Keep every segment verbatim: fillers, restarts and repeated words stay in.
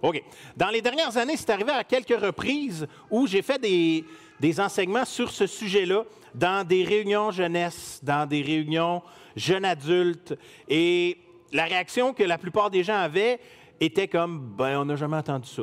OK. Dans les dernières années, c'est arrivé à quelques reprises où j'ai fait des, des enseignements sur ce sujet-là dans des réunions jeunesse, dans des réunions jeunes adultes. Et la réaction que la plupart des gens avaient était comme « ben, on n'a jamais entendu ça ».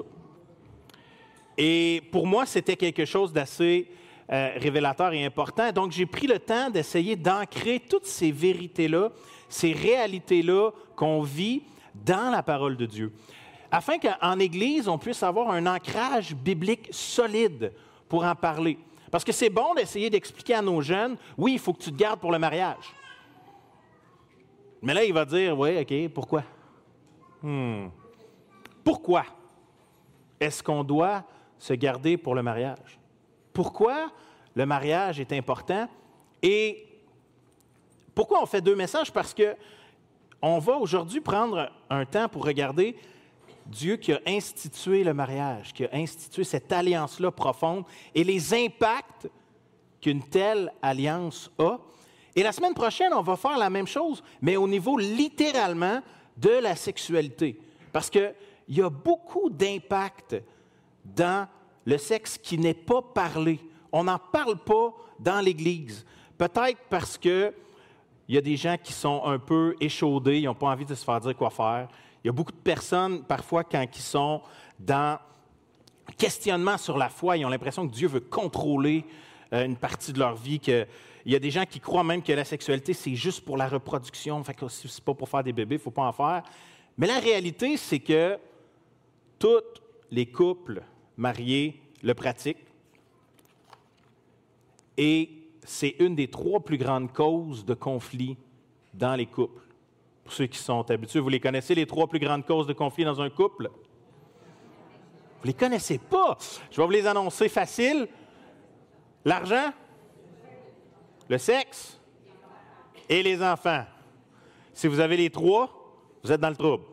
Et pour moi, c'était quelque chose d'assez euh, révélateur et important. Donc, j'ai pris le temps d'essayer d'ancrer toutes ces vérités-là, ces réalités-là qu'on vit dans la parole de Dieu, afin qu'en Église, on puisse avoir un ancrage biblique solide pour en parler. Parce que c'est bon d'essayer d'expliquer à nos jeunes, oui, il faut que tu te gardes pour le mariage. Mais là, il va dire, oui, OK, pourquoi? Hmm. Pourquoi est-ce qu'on doit se garder pour le mariage? Pourquoi le mariage est important? Et pourquoi on fait deux messages? Parce que on va aujourd'hui prendre un temps pour regarder Dieu qui a institué le mariage, qui a institué cette alliance-là profonde et les impacts qu'une telle alliance a. Et la semaine prochaine, on va faire la même chose, mais au niveau littéralement de la sexualité. Parce qu'il y a beaucoup d'impacts dans le sexe qui n'est pas parlé. On n'en parle pas dans l'Église. Peut-être parce que il y a des gens qui sont un peu échaudés, ils n'ont pas envie de se faire dire quoi faire. Il y a beaucoup de personnes, parfois, quand ils sont dans questionnement sur la foi, ils ont l'impression que Dieu veut contrôler euh, une partie de leur vie. Que, il y a des gens qui croient même que la sexualité, c'est juste pour la reproduction, fait que c'est pas pour faire des bébés, il ne faut pas en faire. Mais la réalité, c'est que tous les couples mariés le pratiquent. Et c'est une des trois plus grandes causes de conflit dans les couples. Pour ceux qui sont habitués, vous les connaissez, les trois plus grandes causes de conflit dans un couple? Vous ne les connaissez pas. Je vais vous les annoncer facile. L'argent, le sexe et les enfants. Si vous avez les trois, vous êtes dans le trouble.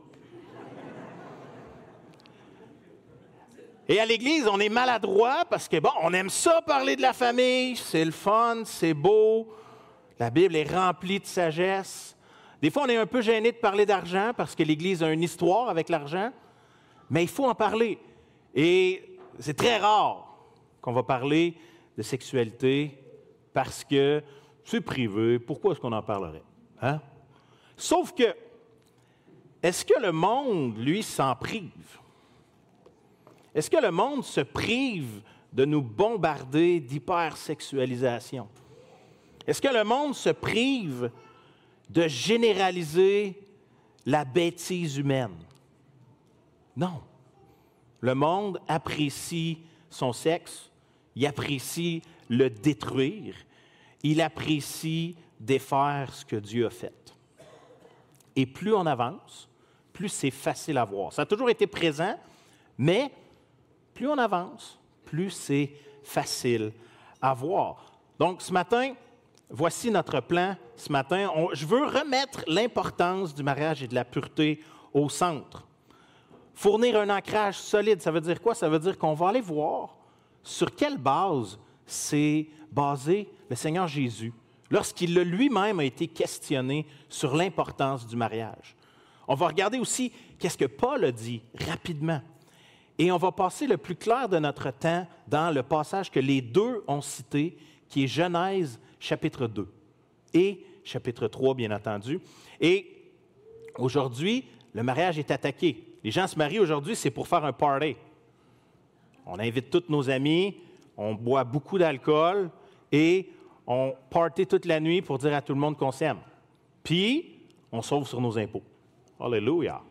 Et à l'Église, on est maladroit parce que, bon, on aime ça parler de la famille, c'est le fun, c'est beau, la Bible est remplie de sagesse. Des fois, on est un peu gêné de parler d'argent parce que l'Église a une histoire avec l'argent, mais il faut en parler. Et c'est très rare qu'on va parler de sexualité parce que c'est privé, pourquoi est-ce qu'on en parlerait? Hein? Sauf que, est-ce que le monde, lui, s'en prive? Est-ce que le monde se prive de nous bombarder d'hypersexualisation? Est-ce que le monde se prive de généraliser la bêtise humaine? Non. Le monde apprécie son sexe, il apprécie le détruire, il apprécie défaire ce que Dieu a fait. Et plus on avance, plus c'est facile à voir. Ça a toujours été présent, mais plus on avance, plus c'est facile à voir. Donc, ce matin, voici notre plan. Ce matin, on, je veux remettre l'importance du mariage et de la pureté au centre. Fournir un ancrage solide, ça veut dire quoi? Ça veut dire qu'on va aller voir sur quelle base s'est basé le Seigneur Jésus lorsqu'il lui-même a été questionné sur l'importance du mariage. On va regarder aussi qu'est-ce que Paul a dit rapidement. Et on va passer le plus clair de notre temps dans le passage que les deux ont cité, qui est Genèse chapitre deux et chapitre trois, bien entendu. Et aujourd'hui, le mariage est attaqué. Les gens se marient aujourd'hui, c'est pour faire un party. On invite tous nos amis, on boit beaucoup d'alcool et on party toute la nuit pour dire à tout le monde qu'on s'aime. Puis, on sauve sur nos impôts. Alléluia!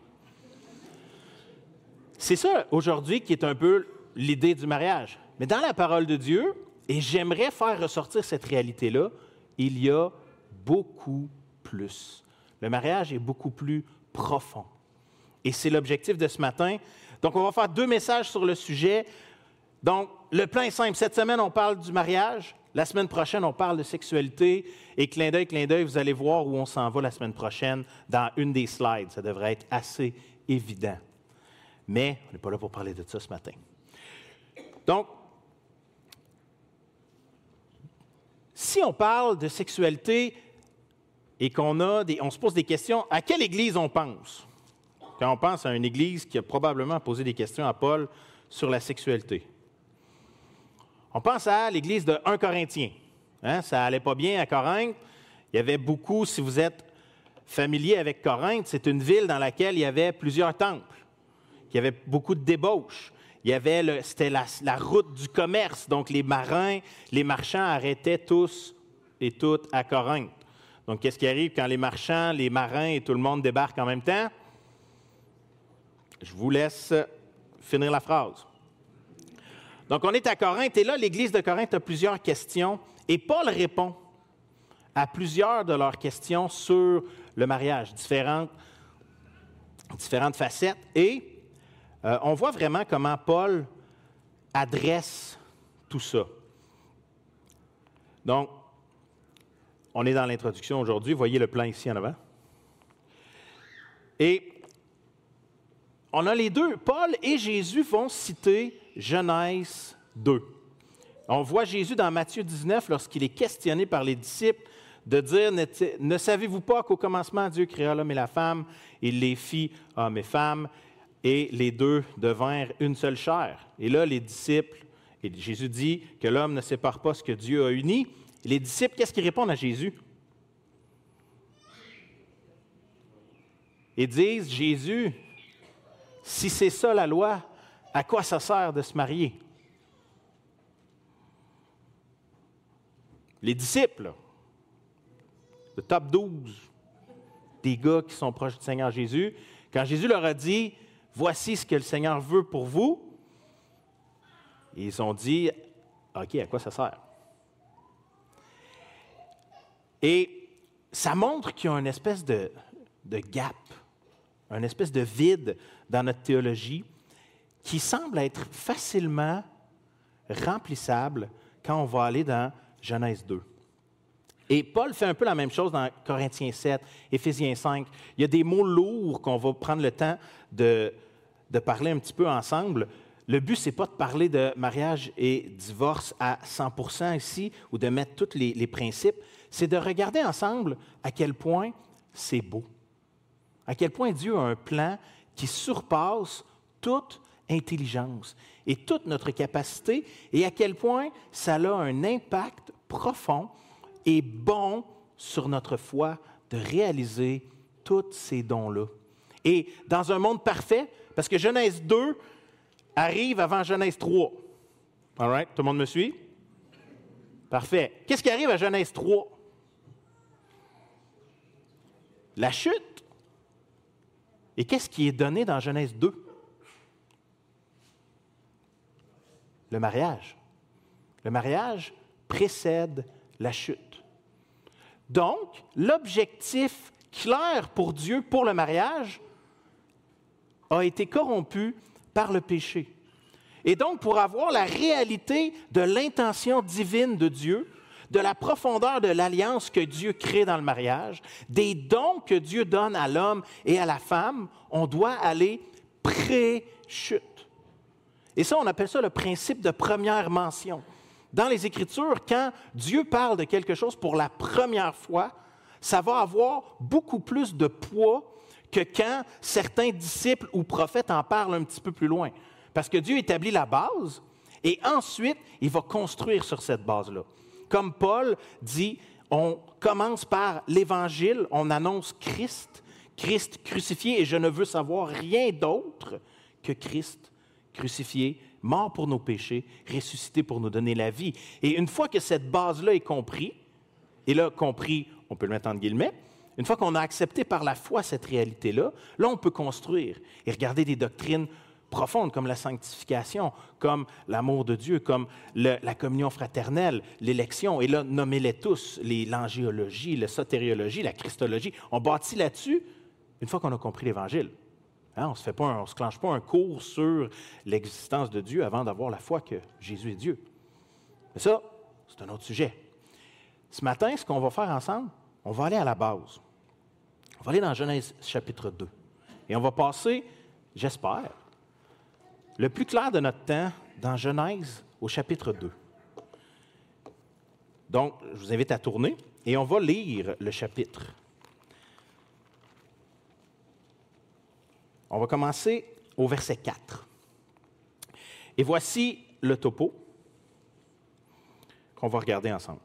C'est ça, aujourd'hui, qui est un peu l'idée du mariage. Mais dans la parole de Dieu, et j'aimerais faire ressortir cette réalité-là, il y a beaucoup plus. Le mariage est beaucoup plus profond. Et c'est l'objectif de ce matin. Donc, on va faire deux messages sur le sujet. Donc, le plan est simple. Cette semaine, on parle du mariage. La semaine prochaine, on parle de sexualité. Et clin d'œil, clin d'œil, vous allez voir où on s'en va la semaine prochaine dans une des slides. Ça devrait être assez évident. Mais on n'est pas là pour parler de ça ce matin. Donc, si on parle de sexualité et qu'on a des, on se pose des questions, à quelle église on pense? quand on pense à une Église qui a probablement posé des questions à Paul sur la sexualité. On pense à l'Église de Premier Corinthiens. Hein? Ça n'allait pas bien à Corinthe. Il y avait beaucoup, si vous êtes familier avec Corinthe, c'est une ville dans laquelle il y avait plusieurs temples. Il y avait beaucoup de débauches. Il y avait le, c'était la, la route du commerce. Donc, les marins, les marchands arrêtaient tous et toutes à Corinthe. Donc, qu'est-ce qui arrive quand les marchands, les marins et tout le monde débarquent en même temps? Je vous laisse finir la phrase. Donc, on est à Corinthe et là, l'Église de Corinthe a plusieurs questions et Paul répond à plusieurs de leurs questions sur le mariage, différentes, différentes facettes. Et euh, on voit vraiment comment Paul adresse tout ça. Donc, on est dans l'introduction aujourd'hui. Voyez le plan ici en avant. Et on a les deux. Paul et Jésus vont citer Genèse deux. On voit Jésus dans Matthieu dix-neuf, lorsqu'il est questionné par les disciples, de dire « Ne savez-vous pas qu'au commencement, Dieu créa l'homme et la femme, il les fit hommes et femmes, et les deux devinrent une seule chair. » Et là, les disciples, et Jésus dit que l'homme ne sépare pas ce que Dieu a uni. Et les disciples, qu'est-ce qu'ils répondent à Jésus? Ils disent « Jésus, si c'est ça la loi, à quoi ça sert de se marier? » Les disciples, le top douze des gars qui sont proches du Seigneur Jésus, quand Jésus leur a dit « Voici ce que le Seigneur veut pour vous », ils ont dit « OK, à quoi ça sert? » Et ça montre qu'il y a une espèce de, de gap, une espèce de vide dans notre théologie qui semble être facilement remplissable quand on va aller dans Genèse deux. Et Paul fait un peu la même chose dans Corinthiens sept, Éphésiens cinq. Il y a des mots lourds qu'on va prendre le temps de, de parler un petit peu ensemble. Le but, ce n'est pas de parler de mariage et divorce à cent pour cent ici ou de mettre tous les, les principes. C'est de regarder ensemble à quel point c'est beau, à quel point Dieu a un plan qui surpasse toute intelligence et toute notre capacité et à quel point ça a un impact profond et bon sur notre foi de réaliser tous ces dons-là. Et dans un monde parfait, parce que Genèse deux arrive avant Genèse trois. All right? Tout le monde me suit? Parfait. Qu'est-ce qui arrive à Genèse trois? La chute. Et qu'est-ce qui est donné dans Genèse deux? Le mariage. Le mariage précède la chute. Donc, l'objectif clair pour Dieu, pour le mariage, a été corrompu par le péché. Et donc, pour avoir la réalité de l'intention divine de Dieu, de la profondeur de l'alliance que Dieu crée dans le mariage, des dons que Dieu donne à l'homme et à la femme, on doit aller pré-chute. Et ça, on appelle ça le principe de première mention. Dans les Écritures, quand Dieu parle de quelque chose pour la première fois, ça va avoir beaucoup plus de poids que quand certains disciples ou prophètes en parlent un petit peu plus loin. Parce que Dieu établit la base et ensuite, il va construire sur cette base-là. Comme Paul dit, on commence par l'Évangile, on annonce Christ, Christ crucifié, et je ne veux savoir rien d'autre que Christ crucifié, mort pour nos péchés, ressuscité pour nous donner la vie. Et une fois que cette base-là est comprise, et là, compris, on peut le mettre entre guillemets, une fois qu'on a accepté par la foi cette réalité-là, là, on peut construire et regarder des doctrines profondes comme la sanctification, comme l'amour de Dieu, comme le, la communion fraternelle, l'élection, et là, nommez-les tous, les, l'angéologie, la sotériologie, la christologie. On bâtit là-dessus une fois qu'on a compris l'Évangile. Hein, on ne se fait pas un, on se clenche pas un cours sur l'existence de Dieu avant d'avoir la foi que Jésus est Dieu. Mais ça, c'est un autre sujet. Ce matin, ce qu'on va faire ensemble, on va aller à la base. On va aller dans Genèse chapitre deux. Et on va passer, j'espère, le plus clair de notre temps dans Genèse au chapitre deux. Donc, je vous invite à tourner et on va lire le chapitre. On va commencer au verset quatre. Et voici le topo qu'on va regarder ensemble.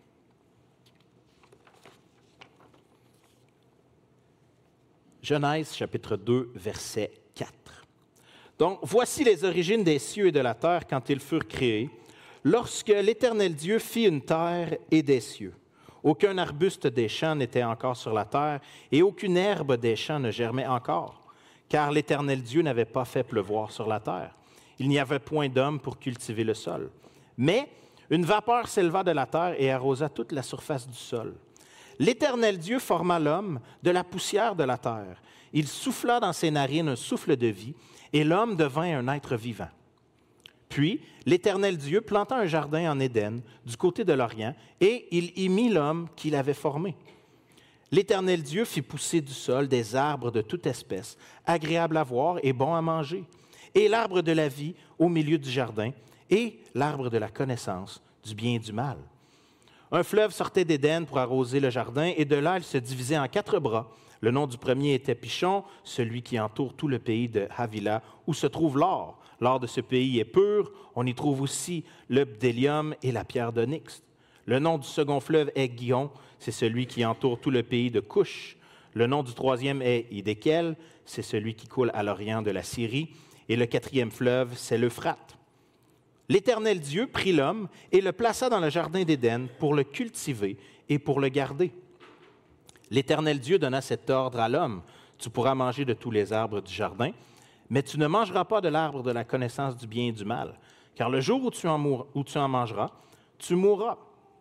Genèse, chapitre deux, verset quatre. Donc, voici les origines des cieux et de la terre quand ils furent créés, lorsque l'Éternel Dieu fit une terre et des cieux. Aucun arbuste des champs n'était encore sur la terre, et aucune herbe des champs ne germait encore, car l'Éternel Dieu n'avait pas fait pleuvoir sur la terre. Il n'y avait point d'homme pour cultiver le sol. Mais une vapeur s'éleva de la terre et arrosa toute la surface du sol. L'Éternel Dieu forma l'homme de la poussière de la terre. Il souffla dans ses narines un souffle de vie, et l'homme devint un être vivant. Puis l'Éternel Dieu planta un jardin en Éden, du côté de l'Orient, et il y mit l'homme qu'il avait formé. L'Éternel Dieu fit pousser du sol des arbres de toute espèce, agréables à voir et bons à manger, et l'arbre de la vie au milieu du jardin, et l'arbre de la connaissance du bien et du mal. Un fleuve sortait d'Éden pour arroser le jardin, et de là, il se divisait en quatre bras. Le nom du premier était Pichon, celui qui entoure tout le pays de Havila, où se trouve l'or. L'or de ce pays est pur. On y trouve aussi le bdellium et la pierre d'onyx. Le nom du second fleuve est Gihon, c'est celui qui entoure tout le pays de Couche. Le nom du troisième est Hidékel, c'est celui qui coule à l'orient de la Syrie. Et le quatrième fleuve, c'est l'Euphrate. L'Éternel Dieu prit l'homme et le plaça dans le jardin d'Éden pour le cultiver et pour le garder. L'Éternel Dieu donna cet ordre à l'homme: tu pourras manger de tous les arbres du jardin, mais tu ne mangeras pas de l'arbre de la connaissance du bien et du mal, car le jour où tu en, mourras, où tu en mangeras, tu mourras.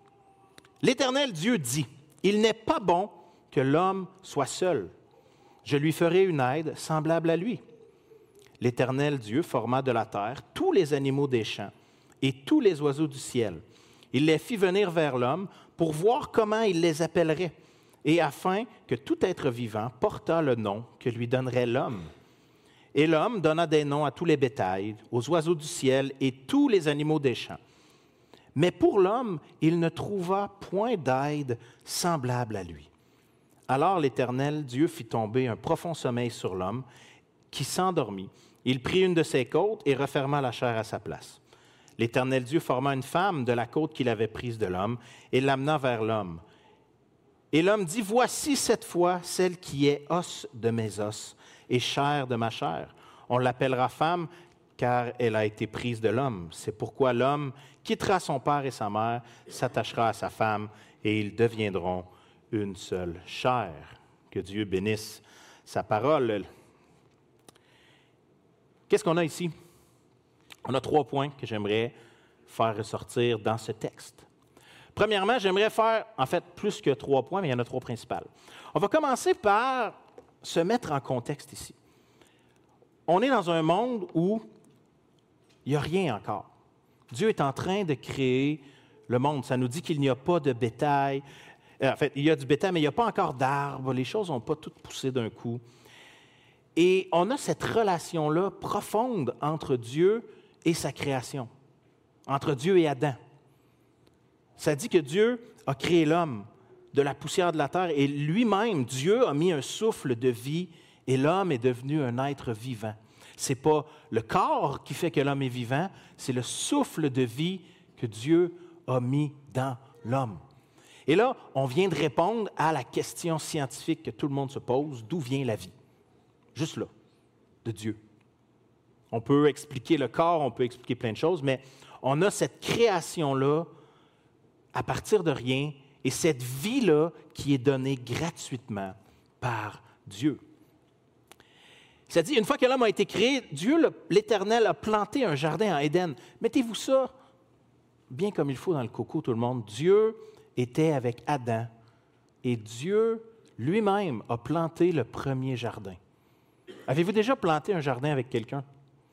L'Éternel Dieu dit: il n'est pas bon que l'homme soit seul. Je lui ferai une aide semblable à lui. L'Éternel Dieu forma de la terre tous les animaux des champs et tous les oiseaux du ciel. Il les fit venir vers l'homme pour voir comment il les appellerait, et afin que tout être vivant portât le nom que lui donnerait l'homme. Et l'homme donna des noms à tous les bétails, aux oiseaux du ciel et tous les animaux des champs. Mais pour l'homme, il ne trouva point d'aide semblable à lui. Alors l'Éternel Dieu fit tomber un profond sommeil sur l'homme, qui s'endormit. Il prit une de ses côtes et referma la chair à sa place. L'Éternel Dieu forma une femme de la côte qu'il avait prise de l'homme et l'amena vers l'homme. Et l'homme dit: voici cette fois celle qui est os de mes os et chair de ma chair. On l'appellera femme, car elle a été prise de l'homme. C'est pourquoi l'homme quittera son père et sa mère, s'attachera à sa femme, et ils deviendront une seule chair. Que Dieu bénisse sa parole. Qu'est-ce qu'on a ici? On a trois points que j'aimerais faire ressortir dans ce texte. Premièrement, j'aimerais faire, en fait, plus que trois points, mais il y en a trois principales. On va commencer par se mettre en contexte ici. On est dans un monde où il n'y a rien encore. Dieu est en train de créer le monde. Ça nous dit qu'il n'y a pas de bétail. En fait, il y a du bétail, mais il n'y a pas encore d'arbres. Les choses n'ont pas toutes poussé d'un coup. Et on a cette relation-là profonde entre Dieu et sa création, entre Dieu et Adam. Ça dit que Dieu a créé l'homme de la poussière de la terre et lui-même, Dieu, a mis un souffle de vie et l'homme est devenu un être vivant. Ce n'est pas le corps qui fait que l'homme est vivant, c'est le souffle de vie que Dieu a mis dans l'homme. Et là, on vient de répondre à la question scientifique que tout le monde se pose: d'où vient la vie? Juste là, de Dieu. On peut expliquer le corps, on peut expliquer plein de choses, mais on a cette création-là à partir de rien et cette vie-là qui est donnée gratuitement par Dieu. Ça dit, une fois que l'homme a été créé, Dieu, l'Éternel, a planté un jardin en Éden. Mettez-vous ça bien comme il faut dans le coco, tout le monde. Dieu était avec Adam et Dieu lui-même a planté le premier jardin. Avez-vous déjà planté un jardin avec quelqu'un?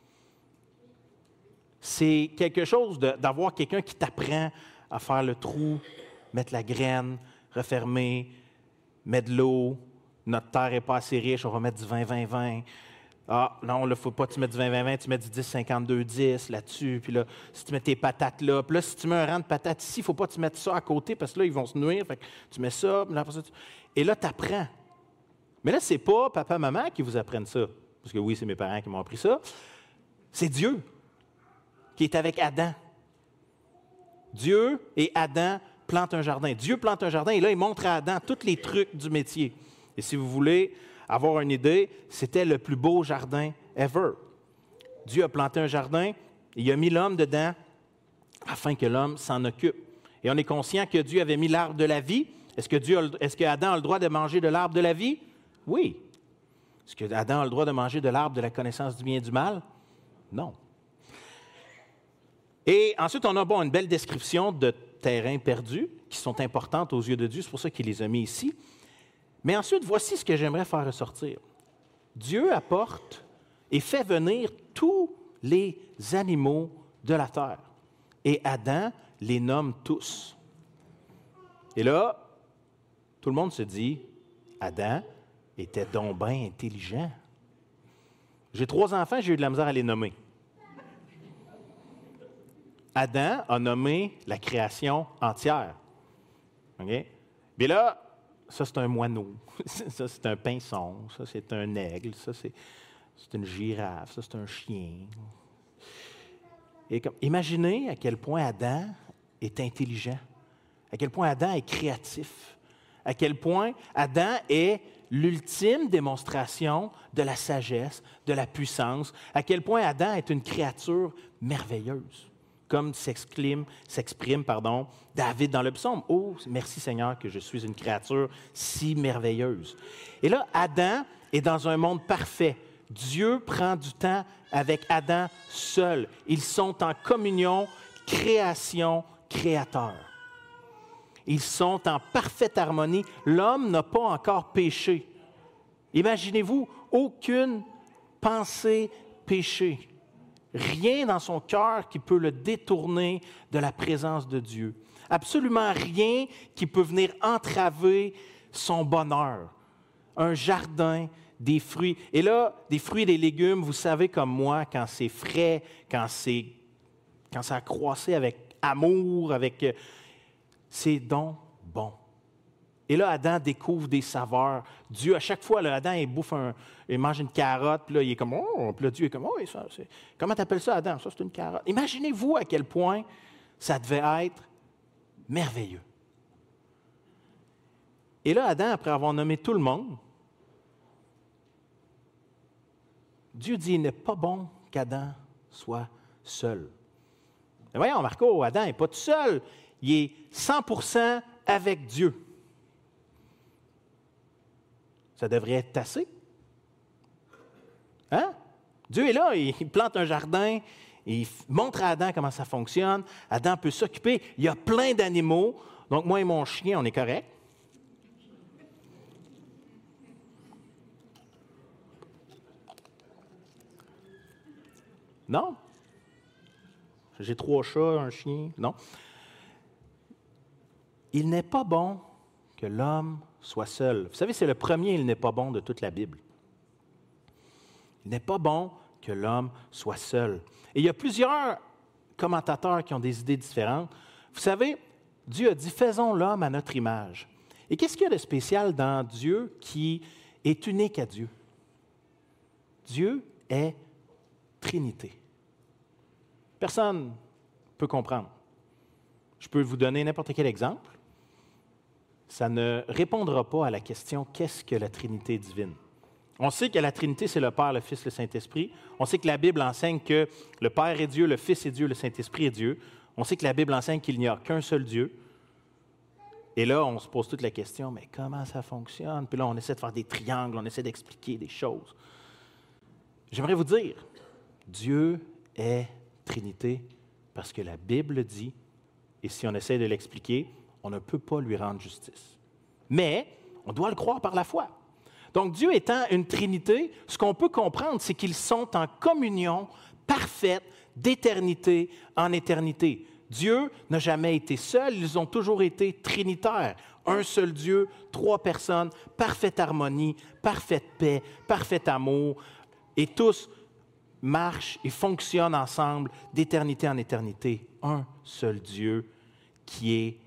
C'est quelque chose de, d'avoir quelqu'un qui t'apprend à faire le trou, mettre la graine, refermer, mettre de l'eau. Notre terre n'est pas assez riche, on va mettre du vingt vingt vingt. Ah, non, il ne faut pas que tu mettes du vingt vingt vingt, tu mets du dix cinquante-deux dix là-dessus. Puis là, si tu mets tes patates là, puis là, si tu mets un rang de patates ici, il ne faut pas que tu mettes ça à côté parce que là, ils vont se nuire. Fait que tu mets ça, puis là, après ça, tu... Et là, tu apprends. Mais là, ce n'est pas papa, maman qui vous apprennent ça. Vous parce que oui, c'est mes parents qui m'ont appris ça, c'est Dieu qui est avec Adam. Dieu et Adam plantent un jardin. Dieu plante un jardin et là, il montre à Adam tous les trucs du métier. Et si vous voulez avoir une idée, c'était le plus beau jardin ever. Dieu a planté un jardin, il a mis l'homme dedans afin que l'homme s'en occupe. Et on est conscient que Dieu avait mis l'arbre de la vie. Est-ce que Dieu a, est-ce que Adam a le droit de manger de l'arbre de la vie? Oui. Est-ce que Adam a le droit de manger de l'arbre de la connaissance du bien et du mal? Non. Et ensuite, on a bon, une belle description de terrains perdus qui sont importantes aux yeux de Dieu. C'est pour ça qu'il les a mis ici. Mais ensuite, voici ce que j'aimerais faire ressortir. Dieu apporte et fait venir tous les animaux de la terre. Et Adam les nomme tous. Et là, tout le monde se dit, Adam était donc bien intelligent. J'ai trois enfants, j'ai eu de la misère à les nommer. Adam a nommé la création entière. OK? Mais là, ça, c'est un moineau. Ça, c'est un pinson. Ça, c'est un aigle. Ça, c'est, c'est une girafe. Ça, c'est un chien. Et comme, imaginez à quel point Adam est intelligent, à quel point Adam est créatif, à quel point Adam est l'ultime démonstration de la sagesse, de la puissance, à quel point Adam est une créature merveilleuse, comme s'exprime, s'exprime pardon, David dans le psaume. « Oh, merci Seigneur que je suis une créature si merveilleuse. » Et là, Adam est dans un monde parfait. Dieu prend du temps avec Adam seul. Ils sont en communion, création, créateur. Ils sont en parfaite harmonie. L'homme n'a pas encore péché. Imaginez-vous, aucune pensée péchée. Rien dans son cœur qui peut le détourner de la présence de Dieu. Absolument rien qui peut venir entraver son bonheur. Un jardin, des fruits. Et là, des fruits et des légumes, vous savez comme moi, quand c'est frais, quand c'est quand ça a croissé avec amour, avec c'est donc bon. Et là, Adam découvre des saveurs. Dieu, à chaque fois, là, Adam, il bouffe un, il mange une carotte, puis là, il est comme, oh, puis là, Dieu est comme, oh, ça, c'est... Comment tu appelles ça, Adam? Ça, c'est une carotte. Imaginez-vous à quel point ça devait être merveilleux. Et là, Adam, après avoir nommé tout le monde, Dieu dit, il n'est pas bon qu'Adam soit seul. Mais voyons, Marco, Adam n'est pas tout seul. Il est cent pour cent avec Dieu. Ça devrait être assez. Hein? Dieu est là, il plante un jardin, il montre à Adam comment ça fonctionne. Adam peut s'occuper. Il y a plein d'animaux. Donc, moi et mon chien, on est correct. Non? J'ai trois chats, un chien. Non. Il n'est pas bon que l'homme soit seul. Vous savez, c'est le premier « il n'est pas bon » de toute la Bible. Il n'est pas bon que l'homme soit seul. Et il y a plusieurs commentateurs qui ont des idées différentes. Vous savez, Dieu a dit « faisons l'homme à notre image ». Et qu'est-ce qu'il y a de spécial dans Dieu qui est unique à Dieu? Dieu est Trinité. Personne ne peut comprendre. Je peux vous donner n'importe quel exemple. Ça ne répondra pas à la question « qu'est-ce que la Trinité divine ?» On sait que la Trinité, c'est le Père, le Fils, le Saint-Esprit. On sait que la Bible enseigne que le Père est Dieu, le Fils est Dieu, le Saint-Esprit est Dieu. On sait que la Bible enseigne qu'il n'y a qu'un seul Dieu. Et là, on se pose toute la question, mais comment ça fonctionne? Puis là, on essaie de faire des triangles, on essaie d'expliquer des choses. J'aimerais vous dire, Dieu est Trinité parce que la Bible dit, et si on essaie de l'expliquer, on ne peut pas lui rendre justice. Mais on doit le croire par la foi. Donc, Dieu étant une Trinité, ce qu'on peut comprendre, c'est qu'ils sont en communion parfaite d'éternité en éternité. Dieu n'a jamais été seul, ils ont toujours été trinitaires. Un seul Dieu, trois personnes, parfaite harmonie, parfaite paix, parfait amour, et tous marchent et fonctionnent ensemble d'éternité en éternité. Un seul Dieu qui est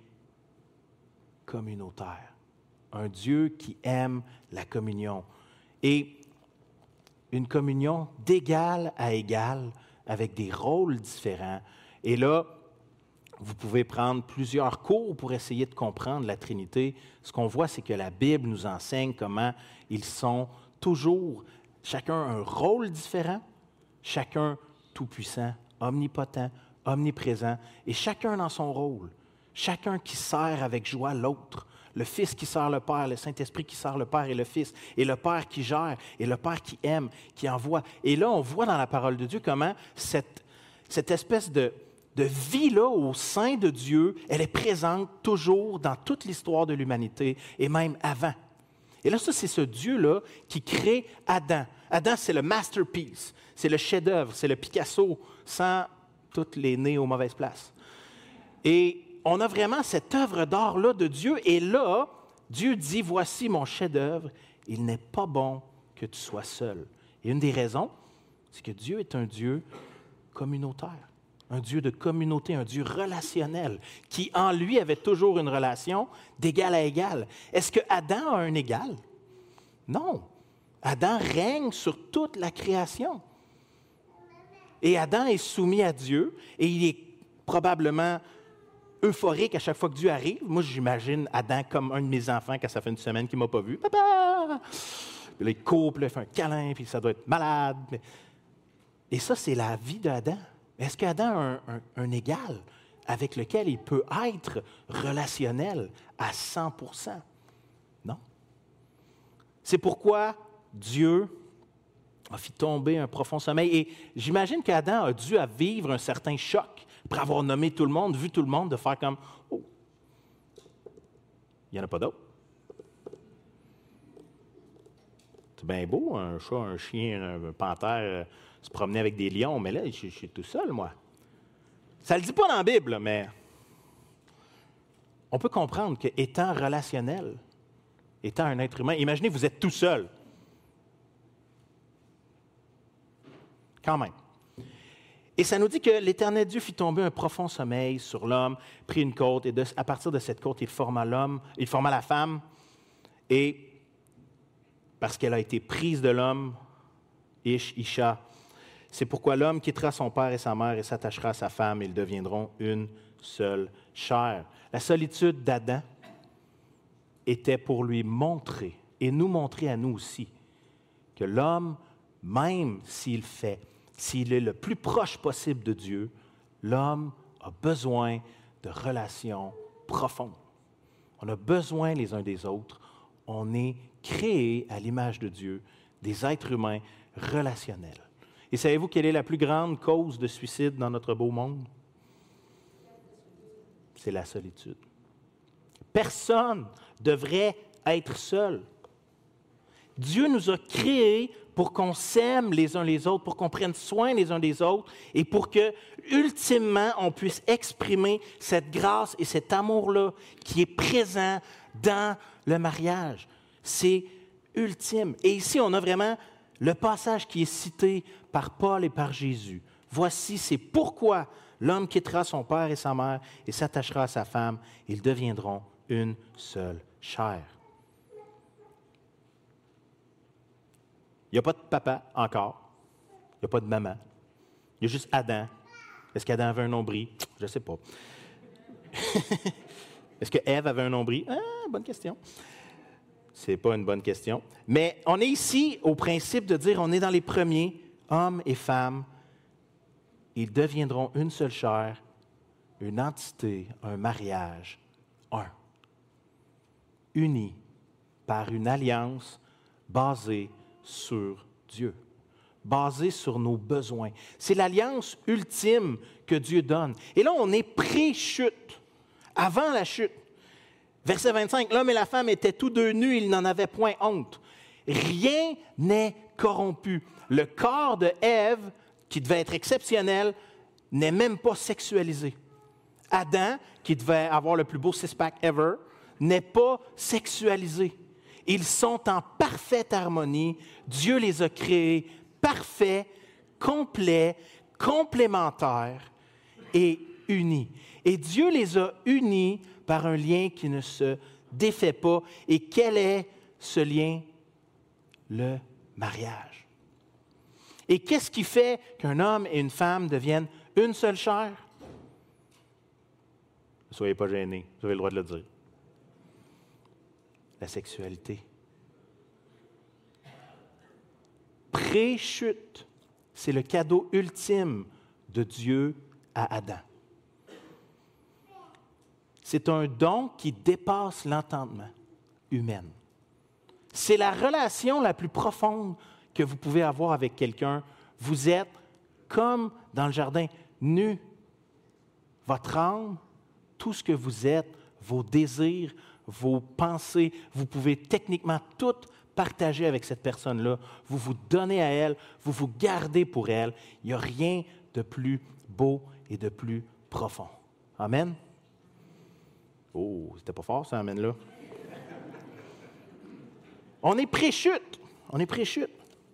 communautaire. Un Dieu qui aime la communion. Et une communion d'égal à égal avec des rôles différents. Et là, vous pouvez prendre plusieurs cours pour essayer de comprendre la Trinité. Ce qu'on voit, c'est que la Bible nous enseigne comment ils sont toujours, chacun un rôle différent, chacun tout-puissant, omnipotent, omniprésent, et chacun dans son rôle, chacun qui sert avec joie l'autre. Le Fils qui sert le Père, le Saint-Esprit qui sert le Père et le Fils, et le Père qui gère, et le Père qui aime, qui envoie. Et là, on voit dans la parole de Dieu comment cette, cette espèce de, de vie-là au sein de Dieu, elle est présente toujours dans toute l'histoire de l'humanité, et même avant. Et là, ça, c'est ce Dieu-là qui crée Adam. Adam, c'est le masterpiece, c'est le chef-d'œuvre, c'est le Picasso, sans toutes les nez aux mauvaises places. Et on a vraiment cette œuvre d'art-là de Dieu. Et là, Dieu dit, voici mon chef-d'œuvre, il n'est pas bon que tu sois seul. Et une des raisons, c'est que Dieu est un Dieu communautaire, un Dieu de communauté, un Dieu relationnel, qui en lui avait toujours une relation d'égal à égal. Est-ce que Adam a un égal? Non. Adam règne sur toute la création. Et Adam est soumis à Dieu, et il est probablement euphorique à chaque fois que Dieu arrive. Moi, j'imagine Adam comme un de mes enfants quand ça fait une semaine qu'il ne m'a pas vu. Papa! Puis là, il court, puis là, il fait un câlin, puis ça doit être malade. Et ça, c'est la vie d'Adam. Est-ce qu'Adam a un, un, un égal avec lequel il peut être relationnel à cent pour cent? Non. C'est pourquoi Dieu a fait tomber un profond sommeil. Et j'imagine qu'Adam a dû vivre un certain choc après avoir nommé tout le monde, vu tout le monde, de faire comme « Oh, il n'y en a pas d'autres. » C'est bien beau, un chat, un chien, un panthère, euh, se promener avec des lions, mais là, je, je suis tout seul, moi. Ça ne le dit pas dans la Bible, mais on peut comprendre qu'étant relationnel, étant un être humain, imaginez, vous êtes tout seul. Quand même. Et ça nous dit que l'Éternel Dieu fit tomber un profond sommeil sur l'homme, prit une côte, et de, à partir de cette côte, il forma l'homme, il forma la femme, et parce qu'elle a été prise de l'homme, Ish, Isha, c'est pourquoi l'homme quittera son père et sa mère et s'attachera à sa femme, et ils deviendront une seule chair. La solitude d'Adam était pour lui montrer, et nous montrer à nous aussi, que l'homme, même s'il fait, s'il est le plus proche possible de Dieu, l'homme a besoin de relations profondes. On a besoin les uns des autres. On est créés à l'image de Dieu, des êtres humains relationnels. Et savez-vous quelle est la plus grande cause de suicide dans notre beau monde? C'est la solitude. Personne ne devrait être seul. Dieu nous a créés pour qu'on s'aime les uns les autres, pour qu'on prenne soin les uns des autres et pour que, ultimement, on puisse exprimer cette grâce et cet amour-là qui est présent dans le mariage. C'est ultime. Et ici, on a vraiment le passage qui est cité par Paul et par Jésus. Voici, c'est pourquoi l'homme quittera son père et sa mère et s'attachera à sa femme. Ils deviendront une seule chair. Il n'y a pas de papa encore. Il n'y a pas de maman. Il y a juste Adam. Est-ce qu'Adam avait un nombril? Je ne sais pas. Est-ce que Ève avait un nombril? Ah, bonne question. Ce n'est pas une bonne question. Mais on est ici au principe de dire, on est dans les premiers, hommes et femmes. Ils deviendront une seule chair, une entité, un mariage, un. Unis par une alliance basée sur Dieu, basée sur nos besoins. C'est l'alliance ultime que Dieu donne. Et là, on est pré-chute, avant la chute. Verset vingt-cinq, l'homme et la femme étaient tous deux nus, ils n'en avaient point honte. Rien n'est corrompu. Le corps de Ève, qui devait être exceptionnel, n'est même pas sexualisé. Adam, qui devait avoir le plus beau six-pack ever, n'est pas sexualisé. Ils sont en parfaite harmonie. Dieu les a créés parfaits, complets, complémentaires et unis. Et Dieu les a unis par un lien qui ne se défait pas. Et quel est ce lien? Le mariage. Et qu'est-ce qui fait qu'un homme et une femme deviennent une seule chair? Ne soyez pas gênés, vous avez le droit de le dire. La sexualité. Pré-chute, c'est le cadeau ultime de Dieu à Adam. C'est un don qui dépasse l'entendement humain. C'est la relation la plus profonde que vous pouvez avoir avec quelqu'un. Vous êtes comme dans le jardin, nu. Votre âme, tout ce que vous êtes, vos désirs, vos pensées, vous pouvez techniquement tout partager avec cette personne-là. Vous vous donnez à elle, vous vous gardez pour elle. Il n'y a rien de plus beau et de plus profond. Amen? Oh, c'était pas fort, ça, amen-là. On est pré-chute. On est pré-chute.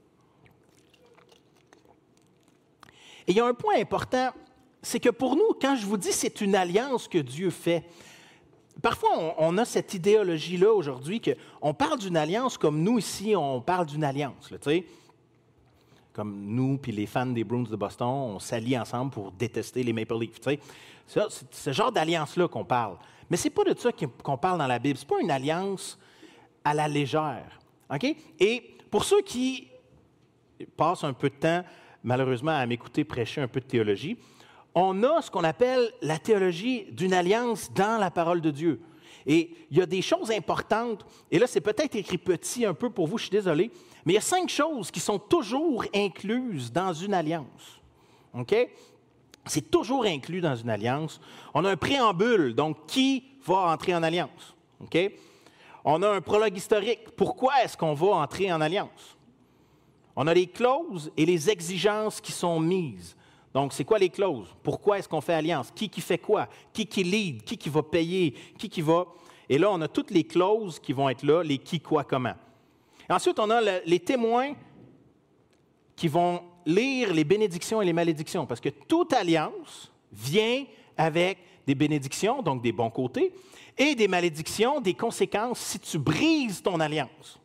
Et il y a un point important, c'est que pour nous, quand je vous dis c'est une alliance que Dieu fait, parfois on, on a cette idéologie-là aujourd'hui qu'on parle d'une alliance comme nous ici, on parle d'une alliance, là, tu sais. Comme nous puis les fans des Bruins de Boston, on s'allie ensemble pour détester les Maple Leafs, tu sais. Ça, c'est ce genre d'alliance-là qu'on parle. Mais ce n'est pas de ça qu'on parle dans la Bible. Ce n'est pas une alliance à la légère. OK? Et pour ceux qui passent un peu de temps, malheureusement, à m'écouter prêcher un peu de théologie, on a ce qu'on appelle la théologie d'une alliance dans la parole de Dieu. Et il y a des choses importantes, et là, c'est peut-être écrit petit un peu pour vous, je suis désolé, mais il y a cinq choses qui sont toujours incluses dans une alliance. OK? C'est toujours inclus dans une alliance. On a un préambule, donc qui va entrer en alliance? OK? On a un prologue historique. Pourquoi est-ce qu'on va entrer en alliance? On a les clauses et les exigences qui sont mises. Donc, c'est quoi les clauses? Pourquoi est-ce qu'on fait alliance? Qui qui fait quoi? Qui qui lead? Qui qui va payer? Qui qui va... Et là, on a toutes les clauses qui vont être là, les qui, quoi, comment. Et ensuite, on a le, les témoins qui vont lire les bénédictions et les malédictions, parce que toute alliance vient avec des bénédictions, donc des bons côtés, et des malédictions, des conséquences si tu brises ton alliance.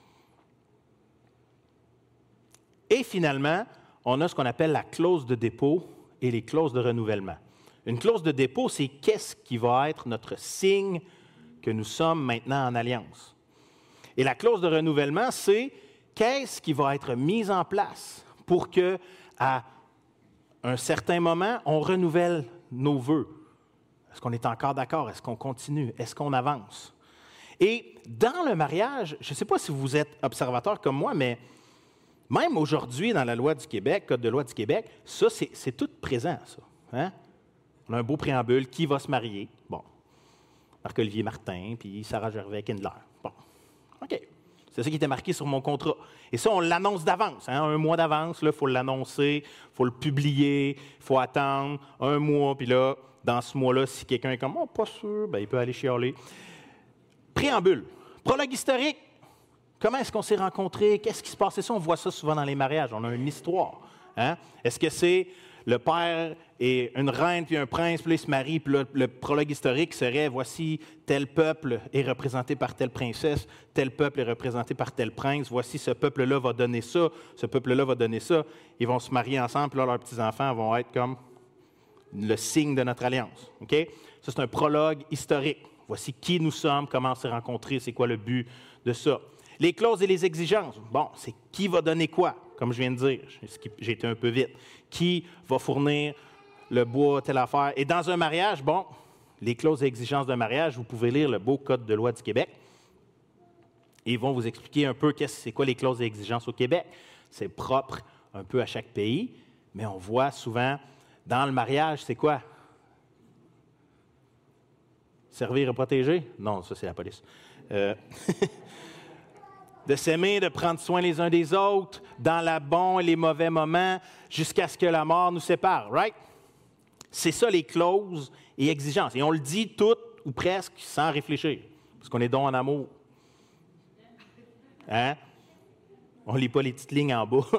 Et finalement, on a ce qu'on appelle la clause de dépôt et les clauses de renouvellement. Une clause de dépôt, c'est qu'est-ce qui va être notre signe que nous sommes maintenant en alliance. Et la clause de renouvellement, c'est qu'est-ce qui va être mis en place pour que, à un certain moment, on renouvelle nos vœux. Est-ce qu'on est encore d'accord? Est-ce qu'on continue? Est-ce qu'on avance? Et dans le mariage, je ne sais pas si vous êtes observateur comme moi, mais même aujourd'hui, dans la loi du Québec, Code de loi du Québec, ça, c'est, c'est tout présent, ça. Hein? On a un beau préambule. Qui va se marier? Bon. Marc-Olivier Martin, puis Sarah Gervais-Kindler. Bon. OK. C'est ça qui était marqué sur mon contrat. Et ça, on l'annonce d'avance. Hein? Un mois d'avance, il faut l'annoncer, il faut le publier, il faut attendre un mois. Puis là, dans ce mois-là, si quelqu'un est comme « Oh, pas sûr », bien, il peut aller chialer. Préambule. Prologue historique. Comment est-ce qu'on s'est rencontrés? Qu'est-ce qui se passe? Et ça, on voit ça souvent dans les mariages. On a une histoire. Hein? Est-ce que c'est le père et une reine puis un prince, puis là, ils se marient, puis là, le prologue historique serait, voici, tel peuple est représenté par telle princesse, tel peuple est représenté par tel prince, voici, ce peuple-là va donner ça, ce peuple-là va donner ça. Ils vont se marier ensemble, puis là, leurs petits-enfants vont être comme le signe de notre alliance. OK? Ça, c'est un prologue historique. Voici qui nous sommes, comment on s'est rencontrés, c'est quoi le but de ça. Les clauses et les exigences. Bon, c'est qui va donner quoi, comme je viens de dire. J'ai été un peu vite. Qui va fournir le bois, telle affaire. Et dans un mariage, bon, les clauses et exigences d'un mariage, vous pouvez lire le beau Code de loi du Québec. Et ils vont vous expliquer un peu qu'est-ce, c'est quoi les clauses et exigences au Québec. C'est propre un peu à chaque pays, mais on voit souvent, dans le mariage, c'est quoi? Servir et protéger? Non, ça, c'est la police. Euh... de s'aimer, de prendre soin les uns des autres, dans les bons et les mauvais moments, jusqu'à ce que la mort nous sépare, right? C'est ça les clauses et exigences. Et on le dit toutes ou presque sans réfléchir, parce qu'on est donc en amour. Hein? On ne lit pas les petites lignes en bas.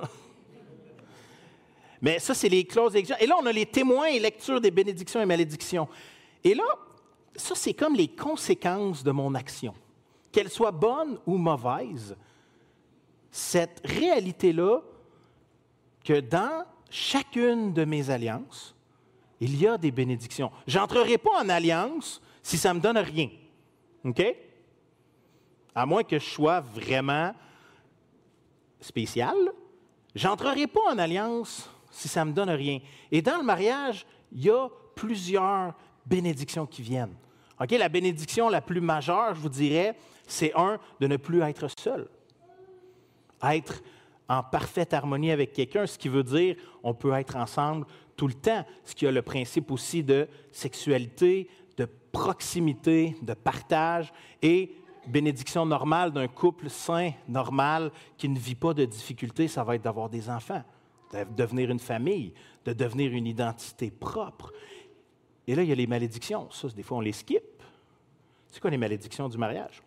Mais ça, c'est les clauses et exigences. Et là, on a les témoins et lecture des bénédictions et malédictions. Et là, ça, c'est comme les conséquences de mon action. Qu'elle soit bonne ou mauvaise, cette réalité-là que dans chacune de mes alliances, il y a des bénédictions. Je n'entrerai pas en alliance si ça ne me donne rien. OK? À moins que je sois vraiment spécial, je n'entrerai pas en alliance si ça ne me donne rien. Et dans le mariage, il y a plusieurs bénédictions qui viennent. OK? La bénédiction la plus majeure, je vous dirais, c'est un, de ne plus être seul. Être en parfaite harmonie avec quelqu'un, ce qui veut dire on peut être ensemble tout le temps, ce qui a le principe aussi de sexualité, de proximité, de partage et bénédiction normale d'un couple sain, normal, qui ne vit pas de difficultés, ça va être d'avoir des enfants, de devenir une famille, de devenir une identité propre. Et là, il y a les malédictions. Ça, des fois, on les skip. C'est quoi les malédictions du mariage?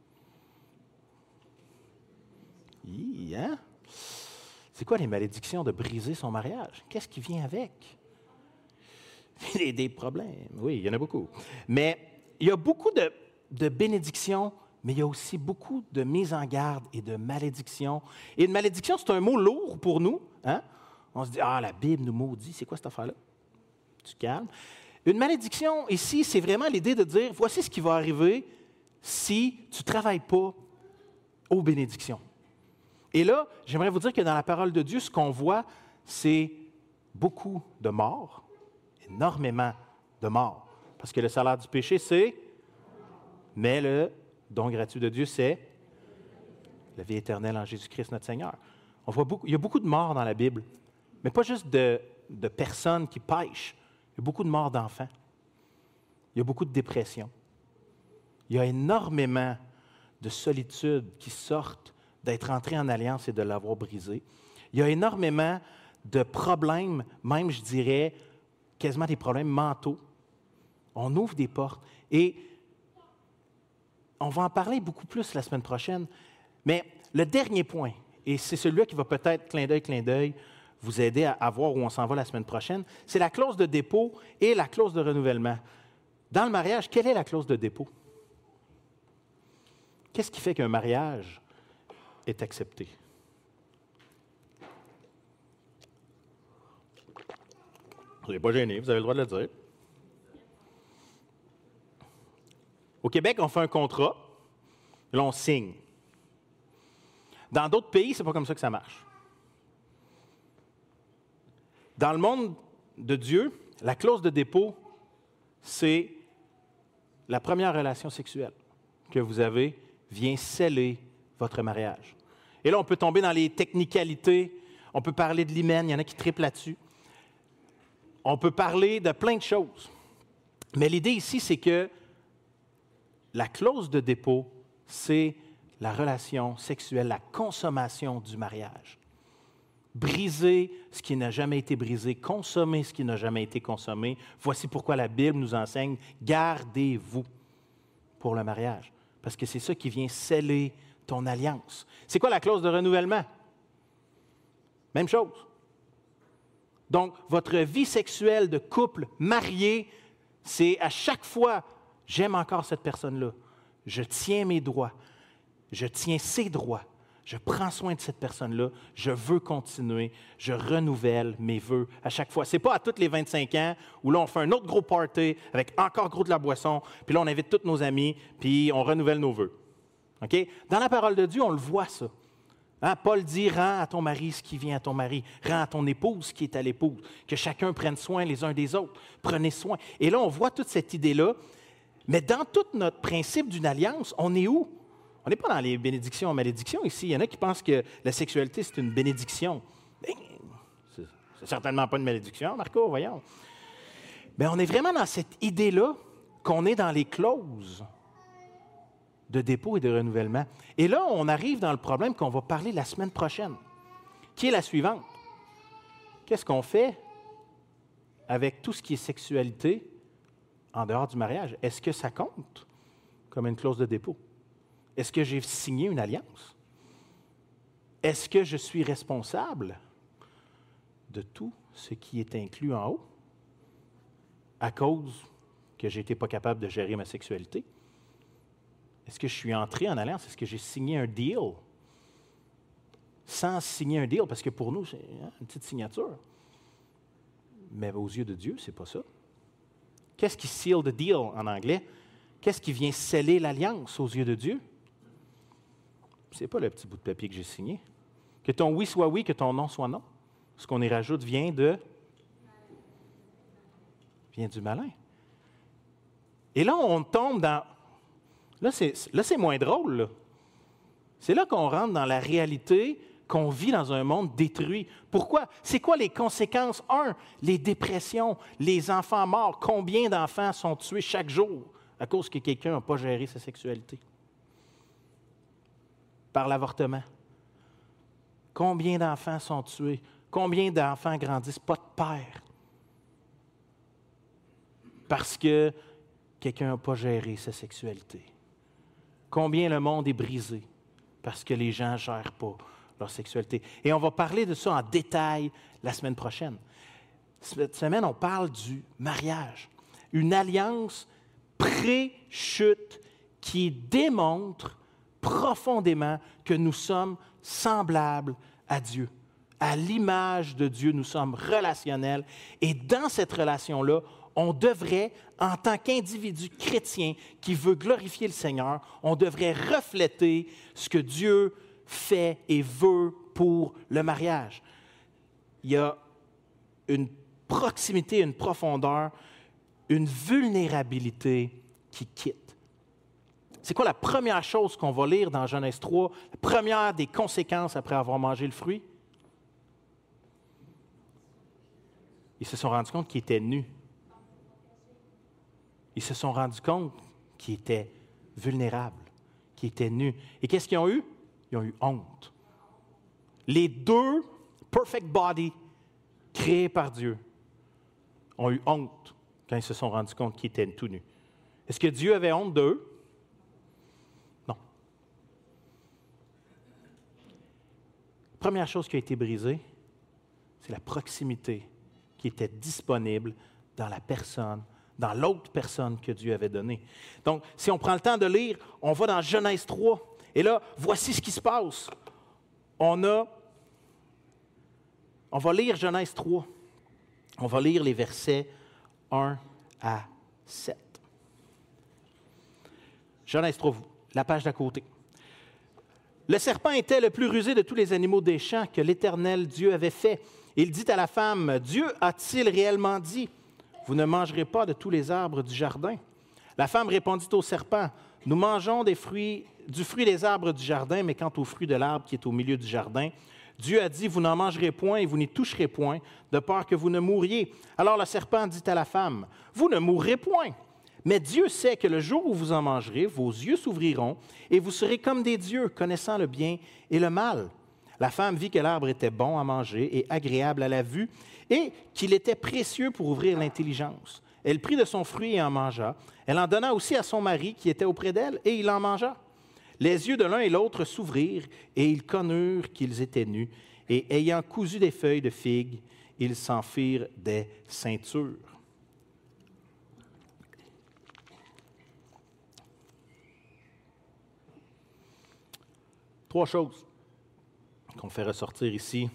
Hi, hein? C'est quoi les malédictions de briser son mariage? Qu'est-ce qui vient avec? Des, des problèmes. Oui, il y en a beaucoup. Mais il y a beaucoup de, de bénédictions, mais il y a aussi beaucoup de mises en garde et de malédictions. Et une malédiction, c'est un mot lourd pour nous. Hein? On se dit, ah, la Bible nous maudit. C'est quoi cette affaire-là? Tu te calmes. Une malédiction, ici, c'est vraiment l'idée de dire, voici ce qui va arriver si tu ne travailles pas aux bénédictions. Et là, j'aimerais vous dire que dans la parole de Dieu, ce qu'on voit, c'est beaucoup de morts, énormément de morts. Parce que le salaire du péché, c'est, mais le don gratuit de Dieu, c'est la vie éternelle en Jésus-Christ, notre Seigneur. On voit beaucoup, il y a beaucoup de morts dans la Bible, mais pas juste de, de personnes qui pêchent. Il y a beaucoup de morts d'enfants. Il y a beaucoup de dépression. Il y a énormément de solitude qui sortent d'être entré en alliance et de l'avoir brisé. Il y a énormément de problèmes, même, je dirais, quasiment des problèmes mentaux. On ouvre des portes. Et on va en parler beaucoup plus la semaine prochaine. Mais le dernier point, et c'est celui-là qui va peut-être, clin d'œil, clin d'œil, vous aider à, à voir où on s'en va la semaine prochaine, c'est la clause de dépôt et la clause de renouvellement. Dans le mariage, quelle est la clause de dépôt? Qu'est-ce qui fait qu'un mariage est accepté? Vous n'êtes pas gêné, vous avez le droit de le dire. Au Québec, on fait un contrat, là, on signe. Dans d'autres pays, ce n'est pas comme ça que ça marche. Dans le monde de Dieu, la clause de dépôt, c'est la première relation sexuelle que vous avez vient sceller votre mariage. Et là, on peut tomber dans les technicalités, on peut parler de l'hymen, il y en a qui triplent là-dessus. On peut parler de plein de choses. Mais l'idée ici, c'est que la clause de dépôt, c'est la relation sexuelle, la consommation du mariage. Briser ce qui n'a jamais été brisé, consommer ce qui n'a jamais été consommé. Voici pourquoi la Bible nous enseigne, gardez-vous pour le mariage. Parce que c'est ça qui vient sceller ton alliance. C'est quoi la clause de renouvellement? Même chose. Donc, votre vie sexuelle de couple marié, c'est à chaque fois, j'aime encore cette personne-là, je tiens mes droits, je tiens ses droits, je prends soin de cette personne-là, je veux continuer, je renouvelle mes vœux à chaque fois. Ce n'est pas à tous les vingt-cinq ans où là, on fait un autre gros party avec encore gros de la boisson, puis là, on invite tous nos amis, puis on renouvelle nos vœux. OK? Dans la parole de Dieu, on le voit, ça. Hein? Paul dit, rends à ton mari ce qui vient à ton mari, rends à ton épouse ce qui est à l'épouse, que chacun prenne soin les uns des autres, prenez soin. Et là, on voit toute cette idée-là, mais dans tout notre principe d'une alliance, on est où? On n'est pas dans les bénédictions et malédictions ici. Il y en a qui pensent que la sexualité, c'est une bénédiction. Bien, c'est, c'est certainement pas une malédiction, Marco, voyons. Bien, on est vraiment dans cette idée-là qu'on est dans les clauses de dépôt et de renouvellement. Et là, on arrive dans le problème qu'on va parler la semaine prochaine, qui est la suivante. Qu'est-ce qu'on fait avec tout ce qui est sexualité en dehors du mariage? Est-ce que ça compte comme une clause de dépôt? Est-ce que j'ai signé une alliance? Est-ce que je suis responsable de tout ce qui est inclus en haut à cause que je n'étais pas capable de gérer ma sexualité? Est-ce que je suis entré en alliance? Est-ce que j'ai signé un deal? sans signer un deal, parce que pour nous, c'est hein, une petite signature. Mais aux yeux de Dieu, ce n'est pas ça. Qu'est-ce qui seal the deal en anglais? Qu'est-ce qui vient sceller l'alliance aux yeux de Dieu? Ce n'est pas le petit bout de papier que j'ai signé. Que ton oui soit oui, que ton non soit non. Ce qu'on y rajoute vient de... vient du malin. Et là, on tombe dans... Là, c'est, là, c'est moins drôle, là. C'est là qu'on rentre dans la réalité qu'on vit dans un monde détruit. Pourquoi? C'est quoi les conséquences? Un, les dépressions, les enfants morts. Combien d'enfants sont tués chaque jour à cause que quelqu'un n'a pas géré sa sexualité? Par l'avortement. Combien d'enfants sont tués? Combien d'enfants grandissent pas de père? Parce que quelqu'un n'a pas géré sa sexualité. Combien le monde est brisé? Parce que les gens ne gèrent pas leur sexualité. Et on va parler de ça en détail la semaine prochaine. Cette semaine, on parle du mariage. Une alliance pré-chute qui démontre profondément que nous sommes semblables à Dieu. À l'image de Dieu, nous sommes relationnels. Et dans cette relation-là, on devrait, en tant qu'individu chrétien qui veut glorifier le Seigneur, on devrait refléter ce que Dieu fait et veut pour le mariage. Il y a une proximité, une profondeur, une vulnérabilité qui quitte. C'est quoi la première chose qu'on va lire dans Genèse trois, la première des conséquences après avoir mangé le fruit? Ils se sont rendus compte qu'ils étaient nus. Ils se sont rendus compte qu'ils étaient vulnérables, qu'ils étaient nus. Et qu'est-ce qu'ils ont eu? Ils ont eu honte. Les deux perfect body créés par Dieu ont eu honte quand ils se sont rendus compte qu'ils étaient tout nus. Est-ce que Dieu avait honte d'eux? Non. La première chose qui a été brisée, c'est la proximité qui était disponible dans la personne, dans l'autre personne que Dieu avait donnée. Donc, si on prend le temps de lire, on va dans Genèse trois. Et là, voici ce qui se passe. On a, on va lire Genèse trois. On va lire les versets un à sept. Genèse trois, la page d'à côté. Le serpent était le plus rusé de tous les animaux des champs que l'Éternel Dieu avait fait. Il dit à la femme, « Dieu a-t-il réellement dit, vous ne mangerez pas de tous les arbres du jardin? » La femme répondit au serpent, « Nous mangeons des fruits, du fruit des arbres du jardin, mais quant au fruit de l'arbre qui est au milieu du jardin, Dieu a dit, vous n'en mangerez point et vous n'y toucherez point, de peur que vous ne mouriez. Alors le serpent dit à la femme, vous ne mourrez point. Mais Dieu sait que le jour où vous en mangerez, vos yeux s'ouvriront et vous serez comme des dieux, connaissant le bien et le mal. La femme vit que l'arbre était bon à manger et agréable à la vue, et qu'il était précieux pour ouvrir l'intelligence. Elle prit de son fruit et en mangea. Elle en donna aussi à son mari qui était auprès d'elle, et il en mangea. Les yeux de l'un et l'autre s'ouvrirent, et ils connurent qu'ils étaient nus, et ayant cousu des feuilles de figues, ils s'en firent des ceintures. Trois choses qu'on fait ressortir ici.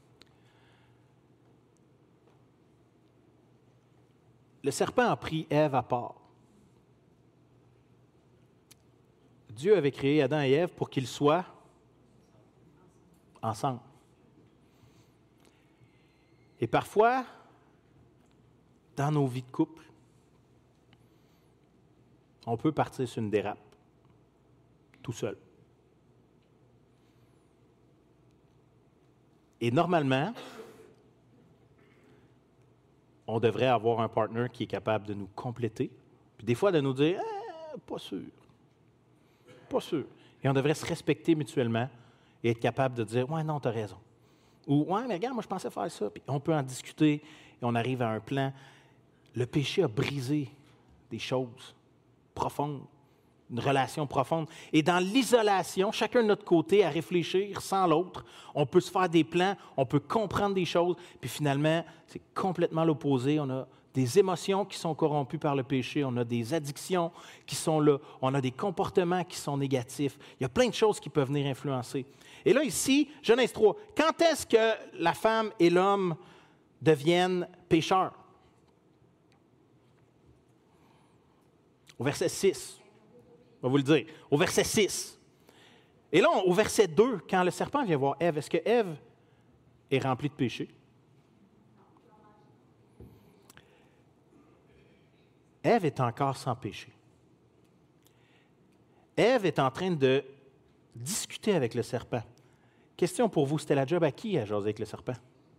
Le serpent a pris Ève à part. Dieu avait créé Adam et Ève pour qu'ils soient ensemble. Et parfois, dans nos vies de couple, on peut partir sur une dérape, tout seul. Et normalement, on devrait avoir un partenaire qui est capable de nous compléter, puis des fois de nous dire eh, « pas sûr, pas sûr ». Et on devrait se respecter mutuellement et être capable de dire « ouais, non, tu as raison ». Ou « ouais, mais regarde, moi je pensais faire ça ». Puis on peut en discuter et on arrive à un plan. Le péché a brisé des choses profondes, une relation profonde. Et dans l'isolation, chacun de notre côté, à réfléchir sans l'autre, on peut se faire des plans, on peut comprendre des choses, puis finalement, c'est complètement l'opposé. On a des émotions qui sont corrompues par le péché, on a des addictions qui sont là, on a des comportements qui sont négatifs. Il y a plein de choses qui peuvent venir influencer. Et là, ici, Genèse trois, quand est-ce que la femme et l'homme deviennent pécheurs? Au verset six. Je vais vous le dire. Au verset six. Et là, au verset deux, quand le serpent vient voir Ève, est-ce que Ève est remplie de péché? Ève est encore sans péché. Ève est en train de discuter avec le serpent. Question pour vous, c'était la job à qui à jaser avec le serpent?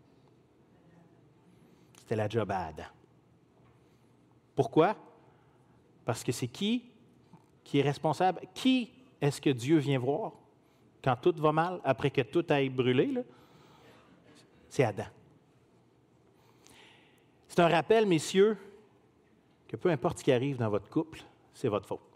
C'était la job à Adam. Pourquoi? Parce que c'est qui qui est responsable? Qui est-ce que Dieu vient voir quand tout va mal, après que tout aille brûler? Là? C'est Adam. C'est un rappel, messieurs, que peu importe ce qui arrive dans votre couple, c'est votre faute.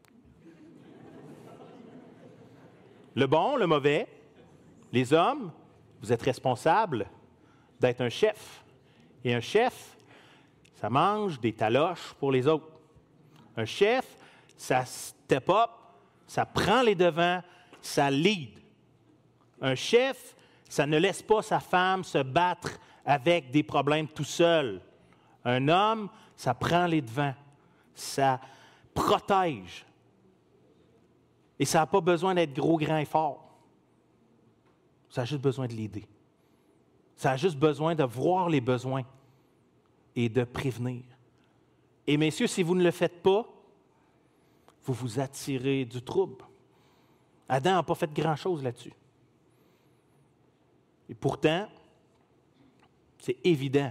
Le bon, le mauvais, les hommes, vous êtes responsables d'être un chef. Et un chef, ça mange des taloches pour les autres. Un chef, ça step up, ça prend les devants, ça lead. Un chef, ça ne laisse pas sa femme se battre avec des problèmes tout seul. Un homme, ça prend les devants, ça protège. Et ça n'a pas besoin d'être gros, grand et fort. Ça a juste besoin de l'aider. Ça a juste besoin de voir les besoins et de prévenir. Et messieurs, si vous ne le faites pas, vous vous attirez du trouble. Adam n'a pas fait grand-chose là-dessus. Et pourtant, c'est évident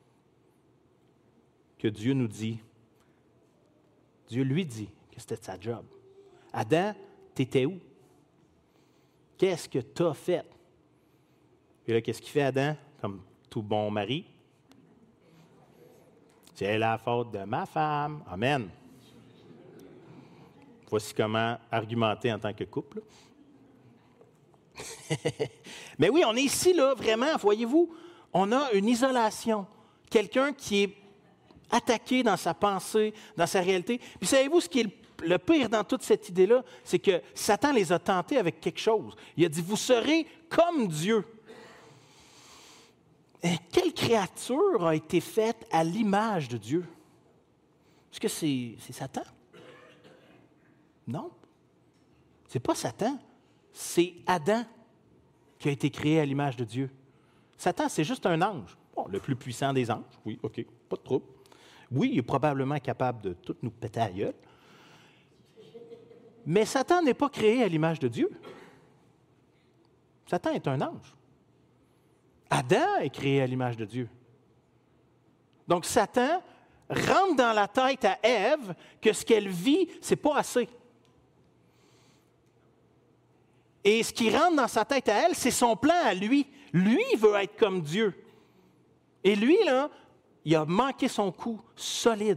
que Dieu nous dit, Dieu lui dit que c'était sa job. Adam, t'étais où? Qu'est-ce que tu as fait? Et là, qu'est-ce qu'il fait, Adam, comme tout bon mari? C'est la faute de ma femme. Amen. Voici comment argumenter en tant que couple. Mais oui, on est ici, là, vraiment, voyez-vous, on a une isolation. Quelqu'un qui est attaqué dans sa pensée, dans sa réalité. Puis savez-vous ce qui est le, le pire dans toute cette idée-là? C'est que Satan les a tentés avec quelque chose. Il a dit, vous serez comme Dieu. Et quelle créature a été faite à l'image de Dieu? Est-ce que c'est, c'est Satan? Non. Ce n'est pas Satan. C'est Adam qui a été créé à l'image de Dieu. Satan, c'est juste un ange. Bon, le plus puissant des anges. Oui, OK, pas de trouble. Oui, il est probablement capable de tout nous péter à la gueule. Mais Satan n'est pas créé à l'image de Dieu. Satan est un ange. Adam est créé à l'image de Dieu. Donc, Satan rentre dans la tête à Ève que ce qu'elle vit, ce n'est pas assez. Et ce qui rentre dans sa tête à elle, c'est son plan à lui. Lui veut être comme Dieu. Et lui, là, il a manqué son coup solide.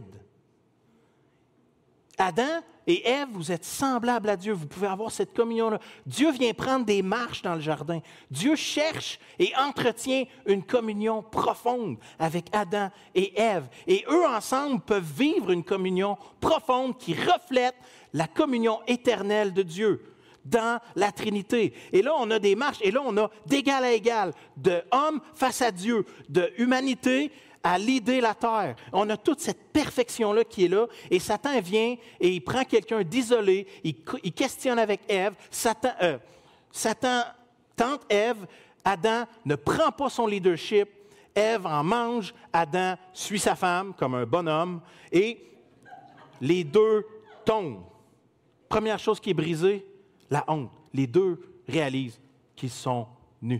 Adam et Ève, vous êtes semblables à Dieu. Vous pouvez avoir cette communion-là. Dieu vient prendre des marches dans le jardin. Dieu cherche et entretient une communion profonde avec Adam et Ève. Et eux, ensemble, peuvent vivre une communion profonde qui reflète la communion éternelle de Dieu dans la Trinité. Et là, on a des marches, et là, on a d'égal à égal, de homme face à Dieu, de humanité à l'idée la terre. On a toute cette perfection-là qui est là, et Satan vient et il prend quelqu'un d'isolé, il, il questionne avec Ève, Satan, euh, Satan tente Ève, Adam ne prend pas son leadership, Ève en mange, Adam suit sa femme comme un bonhomme, et les deux tombent. Première chose qui est brisée, la honte. Les deux réalisent qu'ils sont nus.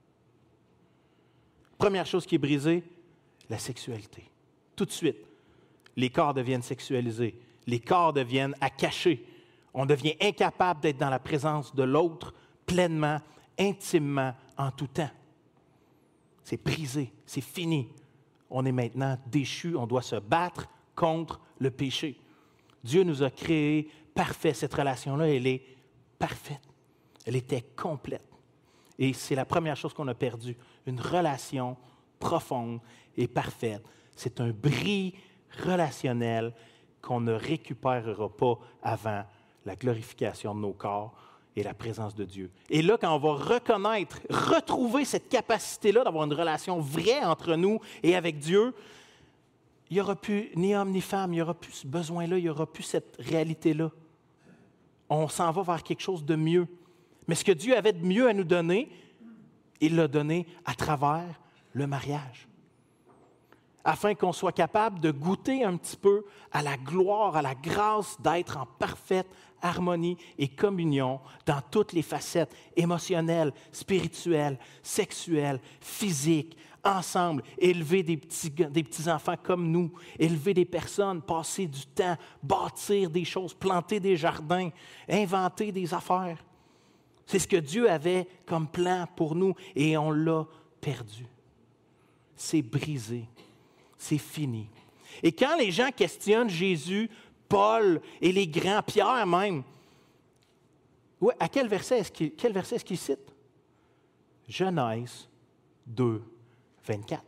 Première chose qui est brisée, la sexualité. Tout de suite, les corps deviennent sexualisés. Les corps deviennent à cacher. On devient incapable d'être dans la présence de l'autre pleinement, intimement, en tout temps. C'est brisé, c'est fini. On est maintenant déchus, on doit se battre contre le péché. Dieu nous a créés parfaits. Cette relation-là, elle est parfaite. Elle était complète. Et c'est la première chose qu'on a perdue, une relation profonde et parfaite. C'est un bris relationnel qu'on ne récupérera pas avant la glorification de nos corps et la présence de Dieu. Et là, quand on va reconnaître, retrouver cette capacité-là d'avoir une relation vraie entre nous et avec Dieu, il n'y aura plus ni homme ni femme, il n'y aura plus ce besoin-là, il n'y aura plus cette réalité-là. On s'en va vers quelque chose de mieux. Mais ce que Dieu avait de mieux à nous donner, il l'a donné à travers le mariage. Afin qu'on soit capable de goûter un petit peu à la gloire, à la grâce d'être en parfaite harmonie et communion dans toutes les facettes émotionnelles, spirituelles, sexuelles, physiques, ensemble, élever des petits, des petits-enfants comme nous, élever des personnes, passer du temps, bâtir des choses, planter des jardins, inventer des affaires. C'est ce que Dieu avait comme plan pour nous et on l'a perdu. C'est brisé. C'est fini. Et quand les gens questionnent Jésus, Paul et les grands, Pierre même, ouais, à quel verset est-ce qu'il, quel verset est-ce qu'il cite? Genèse deux, vingt-quatre.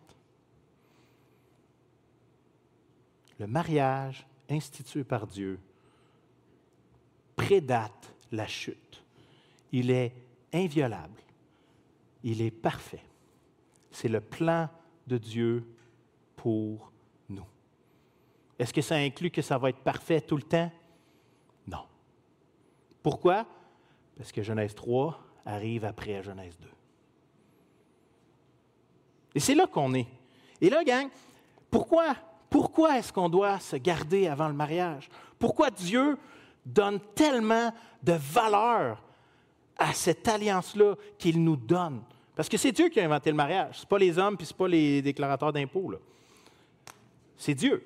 Le mariage institué par Dieu prédate la chute. Il est inviolable. Il est parfait. C'est le plan de Dieu pour nous. Est-ce que ça inclut que ça va être parfait tout le temps? Non. Pourquoi? Parce que Genèse trois arrive après Genèse deux. Et c'est là qu'on est. Et là, gang, pourquoi, pourquoi est-ce qu'on doit se garder avant le mariage? Pourquoi Dieu donne tellement de valeur à cette alliance-là qu'il nous donne? Parce que c'est Dieu qui a inventé le mariage. Ce n'est pas les hommes puis ce n'est pas les déclarateurs d'impôts, là. C'est Dieu.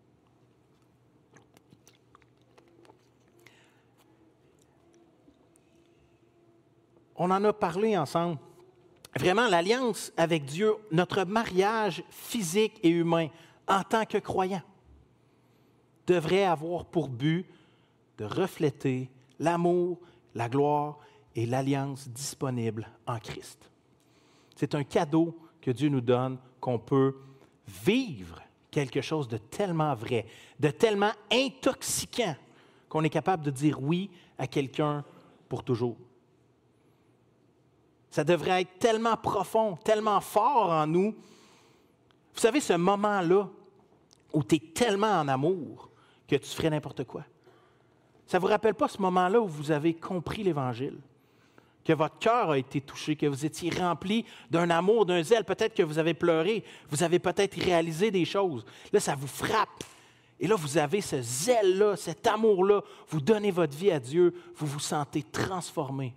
On en a parlé ensemble. Vraiment, l'alliance avec Dieu, notre mariage physique et humain en tant que croyant, devrait avoir pour but de refléter l'amour, la gloire et l'alliance disponible en Christ. C'est un cadeau que Dieu nous donne, qu'on peut vivre quelque chose de tellement vrai, de tellement intoxiquant, qu'on est capable de dire oui à quelqu'un pour toujours. Ça devrait être tellement profond, tellement fort en nous. Vous savez, ce moment-là où tu es tellement en amour que tu ferais n'importe quoi. Ça ne vous rappelle pas ce moment-là où vous avez compris l'Évangile, que votre cœur a été touché, que vous étiez rempli d'un amour, d'un zèle, peut-être que vous avez pleuré, vous avez peut-être réalisé des choses. Là, ça vous frappe. Et là, vous avez ce zèle-là, cet amour-là, vous donnez votre vie à Dieu, vous vous sentez transformé.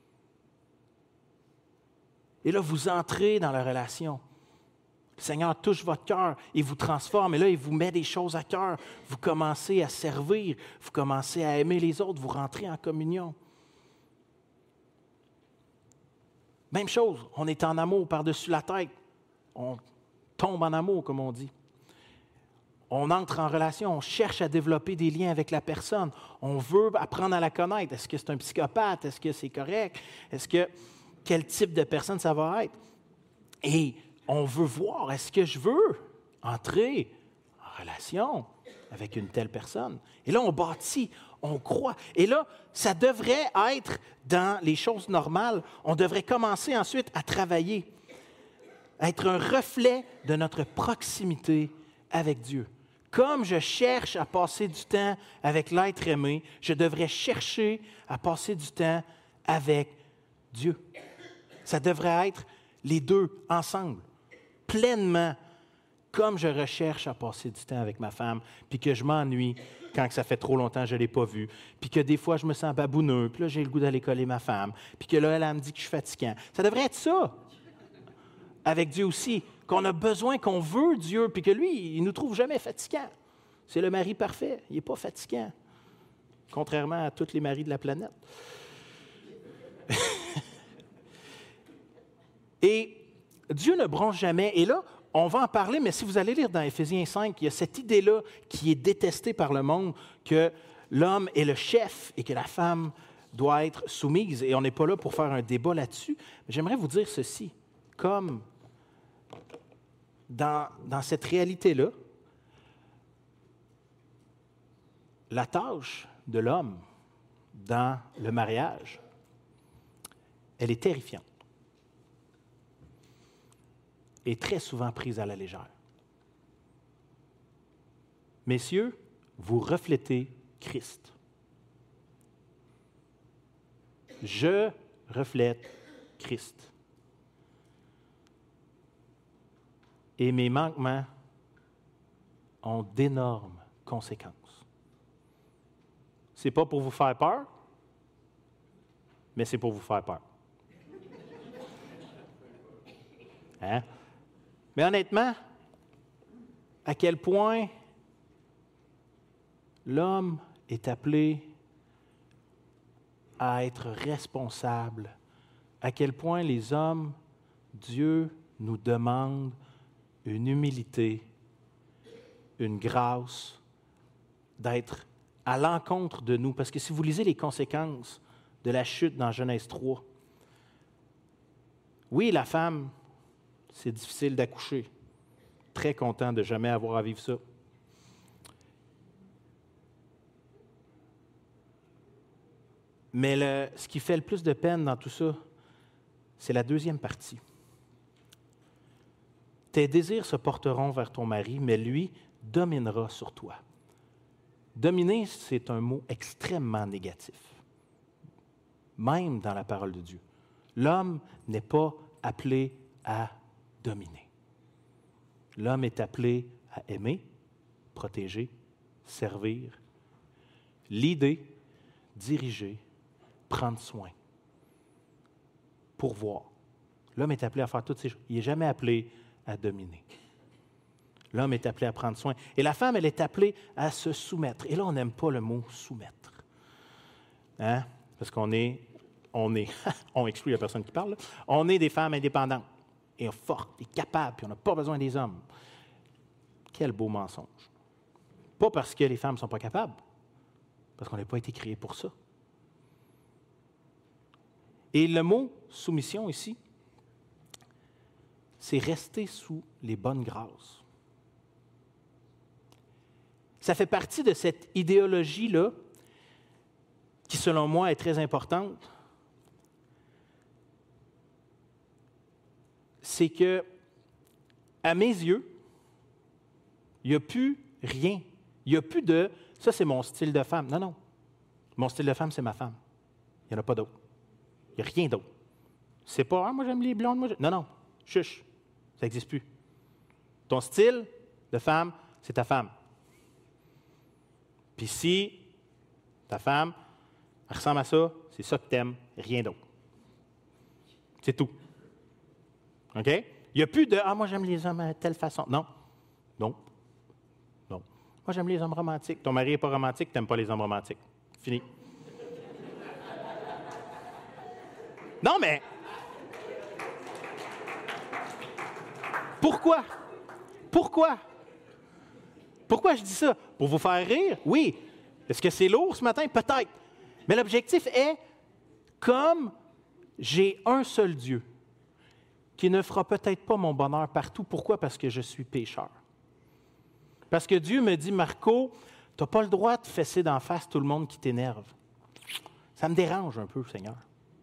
Et là, vous entrez dans la relation. Le Seigneur touche votre cœur, il vous transforme, et là, il vous met des choses à cœur. Vous commencez à servir, vous commencez à aimer les autres, vous rentrez en communion. Même chose, on est en amour par-dessus la tête. On tombe en amour, comme on dit. On entre en relation, on cherche à développer des liens avec la personne. On veut apprendre à la connaître. Est-ce que c'est un psychopathe? Est-ce que c'est correct? Est-ce que... Quel type de personne ça va être? Et on veut voir, est-ce que je veux entrer en relation avec une telle personne? Et là, on bâtit, on croit. Et là, ça devrait être dans les choses normales. On devrait commencer ensuite à travailler, à être un reflet de notre proximité avec Dieu. Comme je cherche à passer du temps avec l'être aimé, je devrais chercher à passer du temps avec Dieu. Ça devrait être les deux ensemble, pleinement, comme je recherche à passer du temps avec ma femme, puis que je m'ennuie quand ça fait trop longtemps que je ne l'ai pas vue, puis que des fois je me sens babouneux, puis là j'ai le goût d'aller coller ma femme, puis que là elle, elle me dit que je suis fatigant. Ça devrait être ça, avec Dieu aussi, qu'on a besoin, qu'on veut Dieu, puis que lui, il ne nous trouve jamais fatigants. C'est le mari parfait, il n'est pas fatigant, contrairement à tous les maris de la planète. Et Dieu ne bronche jamais. Et là, on va en parler, mais si vous allez lire dans Éphésiens cinq, il y a cette idée-là qui est détestée par le monde, que l'homme est le chef et que la femme doit être soumise. Et on n'est pas là pour faire un débat là-dessus. J'aimerais vous dire ceci. Comme dans, dans cette réalité-là, la tâche de l'homme dans le mariage, elle est terrifiante et très souvent prise à la légère. Messieurs, vous reflétez Christ. Je reflète Christ. Et mes manquements ont d'énormes conséquences. Ce n'est pas pour vous faire peur, mais c'est pour vous faire peur. Hein? Mais honnêtement, à quel point l'homme est appelé à être responsable, à quel point les hommes, Dieu nous demande une humilité, une grâce, d'être à l'encontre de nous. Parce que si vous lisez les conséquences de la chute dans Genèse trois, oui, la femme, c'est difficile d'accoucher. Très content de jamais avoir à vivre ça. Mais le, ce qui fait le plus de peine dans tout ça, c'est la deuxième partie. Tes désirs se porteront vers ton mari, mais lui dominera sur toi. Dominer, c'est un mot extrêmement négatif, même dans la parole de Dieu. L'homme n'est pas appelé à dominer. L'homme est appelé à aimer, protéger, servir, leader, diriger, prendre soin, pourvoir. L'homme est appelé à faire toutes ces choses. Il n'est jamais appelé à dominer. L'homme est appelé à prendre soin. Et la femme, elle est appelée à se soumettre. Et là, on n'aime pas le mot « soumettre ». Hein? Parce qu'on est, on est, on exclut la personne qui parle, là. On est des femmes indépendantes, et fortes, et capables, puis on n'a pas besoin des hommes. Quel beau mensonge. Pas parce que les femmes ne sont pas capables, parce qu'on n'a pas été créés pour ça. Et le mot « soumission » ici, c'est rester sous les bonnes grâces. Ça fait partie de cette idéologie-là qui, selon moi, est très importante. C'est que, à mes yeux, il n'y a plus rien. Il n'y a plus de « ça, c'est mon style de femme ». Non, non. Mon style de femme, c'est ma femme. Il n'y en a pas d'autre. Il n'y a rien d'autre. C'est pas « ah, moi, j'aime les blondes, moi, j'aime... » Non, non. Chuch. Ça n'existe plus. Ton style de femme, c'est ta femme. Puis si ta femme elle ressemble à ça, c'est ça que tu aimes, rien d'autre. C'est tout. OK? Il n'y a plus de « ah, moi, j'aime les hommes de telle façon ». Non. Non. Non. Moi, j'aime les hommes romantiques. Ton mari n'est pas romantique, tu n'aimes pas les hommes romantiques. Fini. Non, mais... Pourquoi? Pourquoi? Pourquoi je dis ça? Pour vous faire rire? Oui. Est-ce que c'est lourd ce matin? Peut-être. Mais l'objectif est, comme j'ai un seul Dieu, qui ne fera peut-être pas mon bonheur partout. Pourquoi? Parce que je suis pécheur. Parce que Dieu me dit, Marco, tu n'as pas le droit de fesser d'en face tout le monde qui t'énerve. Ça me dérange un peu, Seigneur.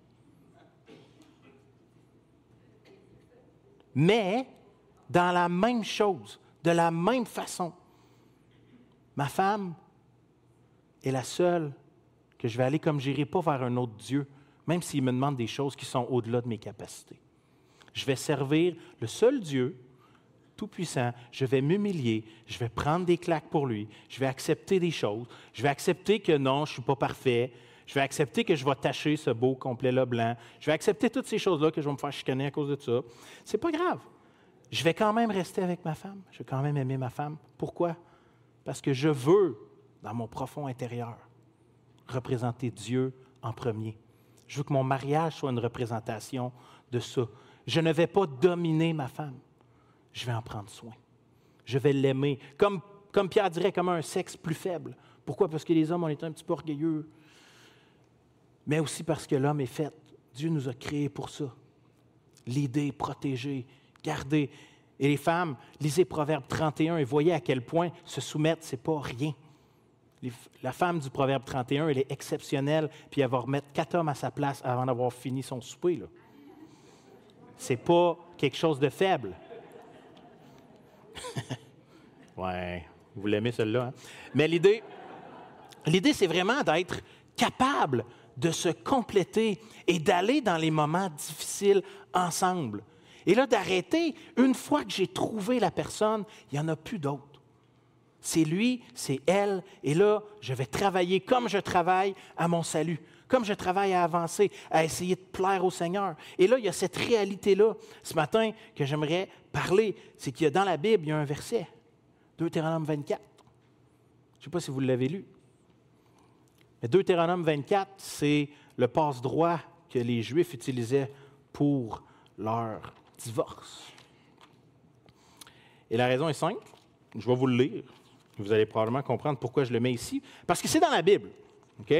Mais, dans la même chose, de la même façon, ma femme est la seule que je vais aller comme je n'irai pas vers un autre Dieu, même s'il me demande des choses qui sont au-delà de mes capacités. Je vais servir le seul Dieu tout-puissant, je vais m'humilier, je vais prendre des claques pour lui, je vais accepter des choses, je vais accepter que non, je ne suis pas parfait, je vais accepter que je vais tacher ce beau complet-là blanc, je vais accepter toutes ces choses-là que je vais me faire chicaner à cause de ça. C'est pas grave. Je vais quand même rester avec ma femme, je vais quand même aimer ma femme. Pourquoi? Parce que je veux, dans mon profond intérieur, représenter Dieu en premier. Je veux que mon mariage soit une représentation de ça. Je ne vais pas dominer ma femme. Je vais en prendre soin. Je vais l'aimer. Comme, comme Pierre dirait, comme un sexe plus faible. Pourquoi? Parce que les hommes, on est un petit peu orgueilleux. Mais aussi parce que l'homme est fait. Dieu nous a créés pour ça. L'aider, protéger, garder. Et les femmes, lisez Proverbe trente et un et voyez à quel point se soumettre, ce n'est pas rien. Les, la femme du Proverbe trente et un, elle est exceptionnelle, puis elle va remettre quatre hommes à sa place avant d'avoir fini son souper. Là. Ce n'est pas quelque chose de faible. Ouais, vous l'aimez celle-là. Hein? Mais l'idée, l'idée, c'est vraiment d'être capable de se compléter et d'aller dans les moments difficiles ensemble. Et là, d'arrêter, une fois que j'ai trouvé la personne, il n'y en a plus d'autres. C'est lui, c'est elle, et là, je vais travailler comme je travaille à mon salut, comme je travaille à avancer, à essayer de plaire au Seigneur. Et là, il y a cette réalité-là, ce matin, que j'aimerais parler, c'est qu'il y a dans la Bible, il y a un verset, Deutéronome vingt-quatre. Je ne sais pas si vous l'avez lu. Mais Deutéronome vingt-quatre, c'est le passe-droit que les Juifs utilisaient pour leur divorce. Et la raison est simple. Je vais vous le lire. Vous allez probablement comprendre pourquoi je le mets ici. Parce que c'est dans la Bible. OK?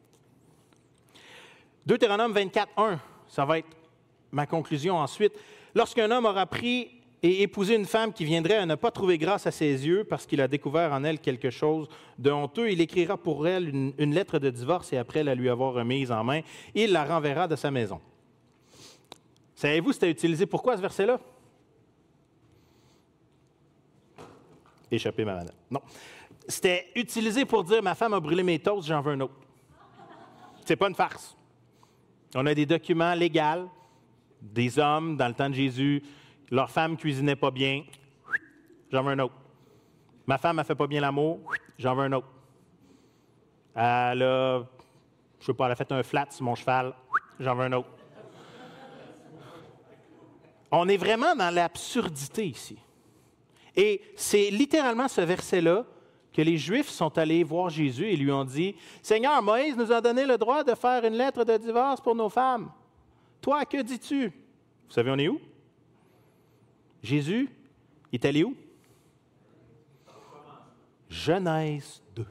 Deutéronome vingt-quatre, un, ça va être ma conclusion ensuite. Lorsqu'un homme aura pris et épousé une femme qui viendrait à ne pas trouver grâce à ses yeux parce qu'il a découvert en elle quelque chose de honteux, il écrira pour elle une, une lettre de divorce et après la lui avoir remise en main, il la renverra de sa maison. Savez-vous, c'était utilisé pourquoi ce verset-là? Échapper ma manette. Non. C'était utilisé pour dire « Ma femme a brûlé mes toasts, j'en veux un autre ». C'est pas une farce. On a des documents légaux, des hommes, dans le temps de Jésus, leur femme cuisinait pas bien, j'en veux un autre. Ma femme ne fait pas bien l'amour, j'en veux un autre. Elle a, je sais pas, elle a fait un flat sur mon cheval, j'en veux un autre. On est vraiment dans l'absurdité ici. Et c'est littéralement ce verset-là que les Juifs sont allés voir Jésus et lui ont dit « Seigneur, Moïse nous a donné le droit de faire une lettre de divorce pour nos femmes. Toi, que dis-tu? » Vous savez, on est où? Jésus est allé où? Genèse deux.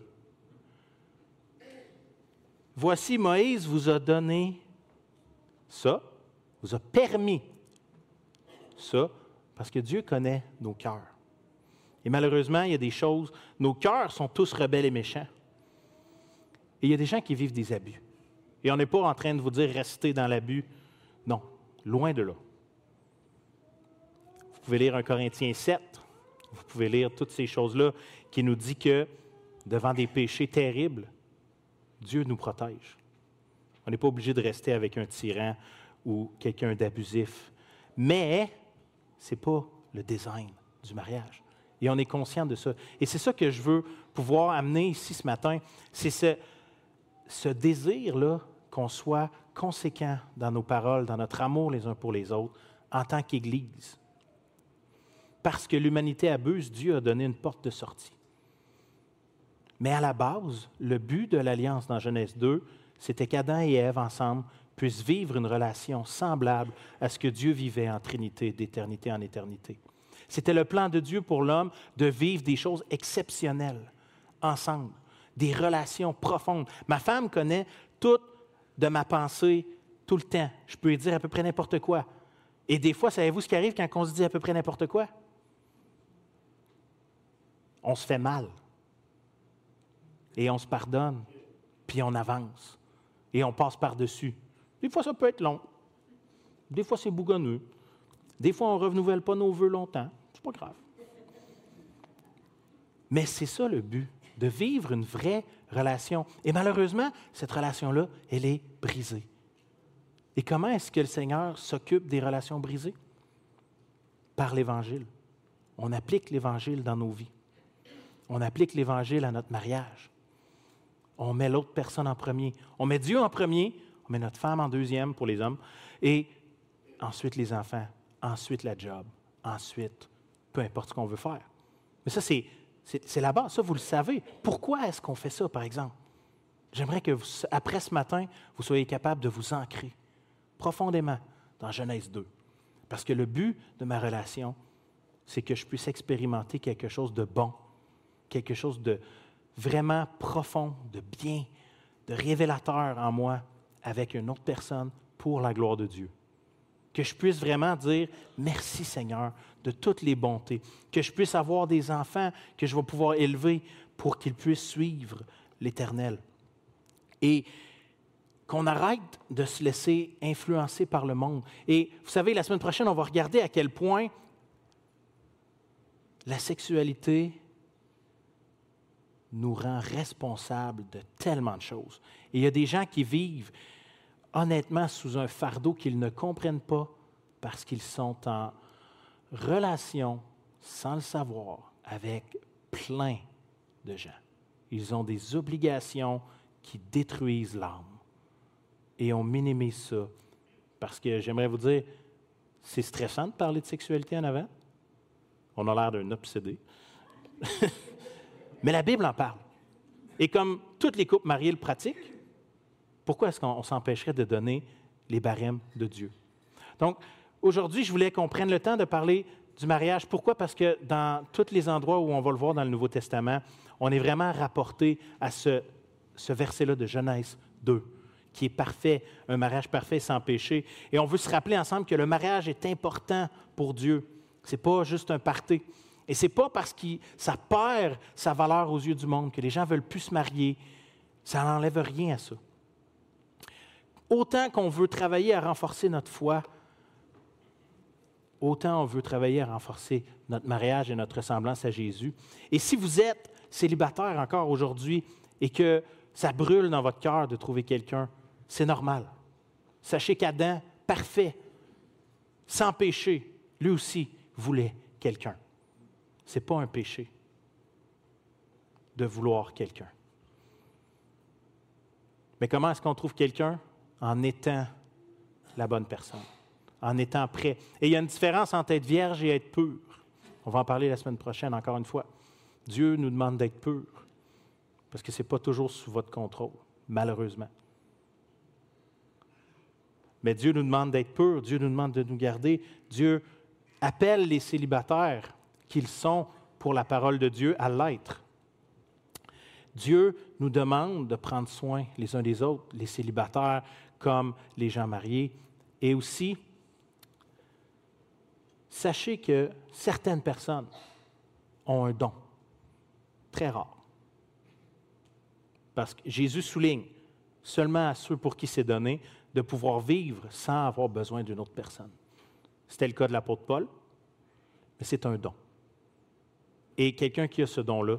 Voici, Moïse vous a donné ça, vous a permis ça, parce que Dieu connaît nos cœurs. Et malheureusement, il y a des choses, nos cœurs sont tous rebelles et méchants. Et il y a des gens qui vivent des abus. Et on n'est pas en train de vous dire restez dans l'abus. Non, loin de là. Vous pouvez lire un Corinthiens sept, vous pouvez lire toutes ces choses-là qui nous dit que devant des péchés terribles, Dieu nous protège. On n'est pas obligé de rester avec un tyran ou quelqu'un d'abusif. Mais ce n'est pas le design du mariage. Et on est conscient de ça. Et c'est ça que je veux pouvoir amener ici ce matin, c'est ce, ce désir-là qu'on soit conséquent dans nos paroles, dans notre amour les uns pour les autres, en tant qu'Église. Parce que l'humanité abuse, Dieu a donné une porte de sortie. Mais à la base, le but de l'Alliance dans Genèse deux, c'était qu'Adam et Ève, ensemble, puissent vivre une relation semblable à ce que Dieu vivait en Trinité, d'éternité en éternité. C'était le plan de Dieu pour l'homme de vivre des choses exceptionnelles ensemble, des relations profondes. Ma femme connaît toute de ma pensée tout le temps. Je peux lui dire à peu près n'importe quoi. Et des fois, savez-vous ce qui arrive quand on se dit à peu près n'importe quoi? On se fait mal. Et on se pardonne, puis on avance. Et on passe par-dessus. Des fois, ça peut être long. Des fois, c'est bougonneux. Des fois, on ne renouvelle pas nos vœux longtemps. C'est pas grave. Mais c'est ça le but, de vivre une vraie relation. Et malheureusement, cette relation-là, elle est brisée. Et comment est-ce que le Seigneur s'occupe des relations brisées? Par l'Évangile. On applique l'Évangile dans nos vies. On applique l'Évangile à notre mariage. On met l'autre personne en premier. On met Dieu en premier, on met notre femme en deuxième pour les hommes, et ensuite les enfants, ensuite la job, ensuite peu importe ce qu'on veut faire. Mais ça, c'est, c'est, c'est la base, ça, vous le savez. Pourquoi est-ce qu'on fait ça, par exemple? J'aimerais que, vous, après ce matin, vous soyez capable de vous ancrer profondément dans Genèse deux. Parce que le but de ma relation, c'est que je puisse expérimenter quelque chose de bon, quelque chose de vraiment profond, de bien, de révélateur en moi avec une autre personne pour la gloire de Dieu. que je puisse vraiment dire merci Seigneur de toutes les bontés, que je puisse avoir des enfants que je vais pouvoir élever pour qu'ils puissent suivre l'Éternel. Et qu'on arrête de se laisser influencer par le monde. Et vous savez, la semaine prochaine, on va regarder à quel point la sexualité nous rend responsables de tellement de choses. Et il y a des gens qui vivent honnêtement sous un fardeau qu'ils ne comprennent pas parce qu'ils sont en relation, sans le savoir, avec plein de gens. Ils ont des obligations qui détruisent l'âme. Et on minimise ça. Parce que j'aimerais vous dire, c'est stressant de parler de sexualité en avant. On a l'air d'un obsédé. Mais la Bible en parle. Et comme toutes les couples mariés le pratiquent, pourquoi est-ce qu'on s'empêcherait de donner les barèmes de Dieu? Donc, aujourd'hui, je voulais qu'on prenne le temps de parler du mariage. Pourquoi? Parce que dans tous les endroits où on va le voir dans le Nouveau Testament, on est vraiment rapporté à ce, ce verset-là de Genèse deux, qui est parfait, un mariage parfait sans péché. Et on veut se rappeler ensemble que le mariage est important pour Dieu. Ce n'est pas juste un party. Et ce n'est pas parce que ça perd sa valeur aux yeux du monde que les gens ne veulent plus se marier. Ça n'enlève rien à ça. Autant qu'on veut travailler à renforcer notre foi, autant on veut travailler à renforcer notre mariage et notre ressemblance à Jésus. Et si vous êtes célibataire encore aujourd'hui et que ça brûle dans votre cœur de trouver quelqu'un, c'est normal. Sachez qu'Adam, parfait, sans péché, lui aussi voulait quelqu'un. Ce n'est pas un péché de vouloir quelqu'un. Mais comment est-ce qu'on trouve quelqu'un? En étant la bonne personne, en étant prêt. Et il y a une différence entre être vierge et être pur. On va en parler la semaine prochaine, encore une fois. Dieu nous demande d'être pur, parce que ce n'est pas toujours sous votre contrôle, malheureusement. Mais Dieu nous demande d'être pur, Dieu nous demande de nous garder. Dieu appelle les célibataires qu'ils sont pour la parole de Dieu à l'être. Dieu nous demande de prendre soin les uns des autres, les célibataires comme les gens mariés. Et aussi, sachez que certaines personnes ont un don, très rare. Parce que Jésus souligne seulement à ceux pour qui c'est donné de pouvoir vivre sans avoir besoin d'une autre personne. C'était le cas de l'apôtre Paul, mais c'est un don. Et quelqu'un qui a ce don-là,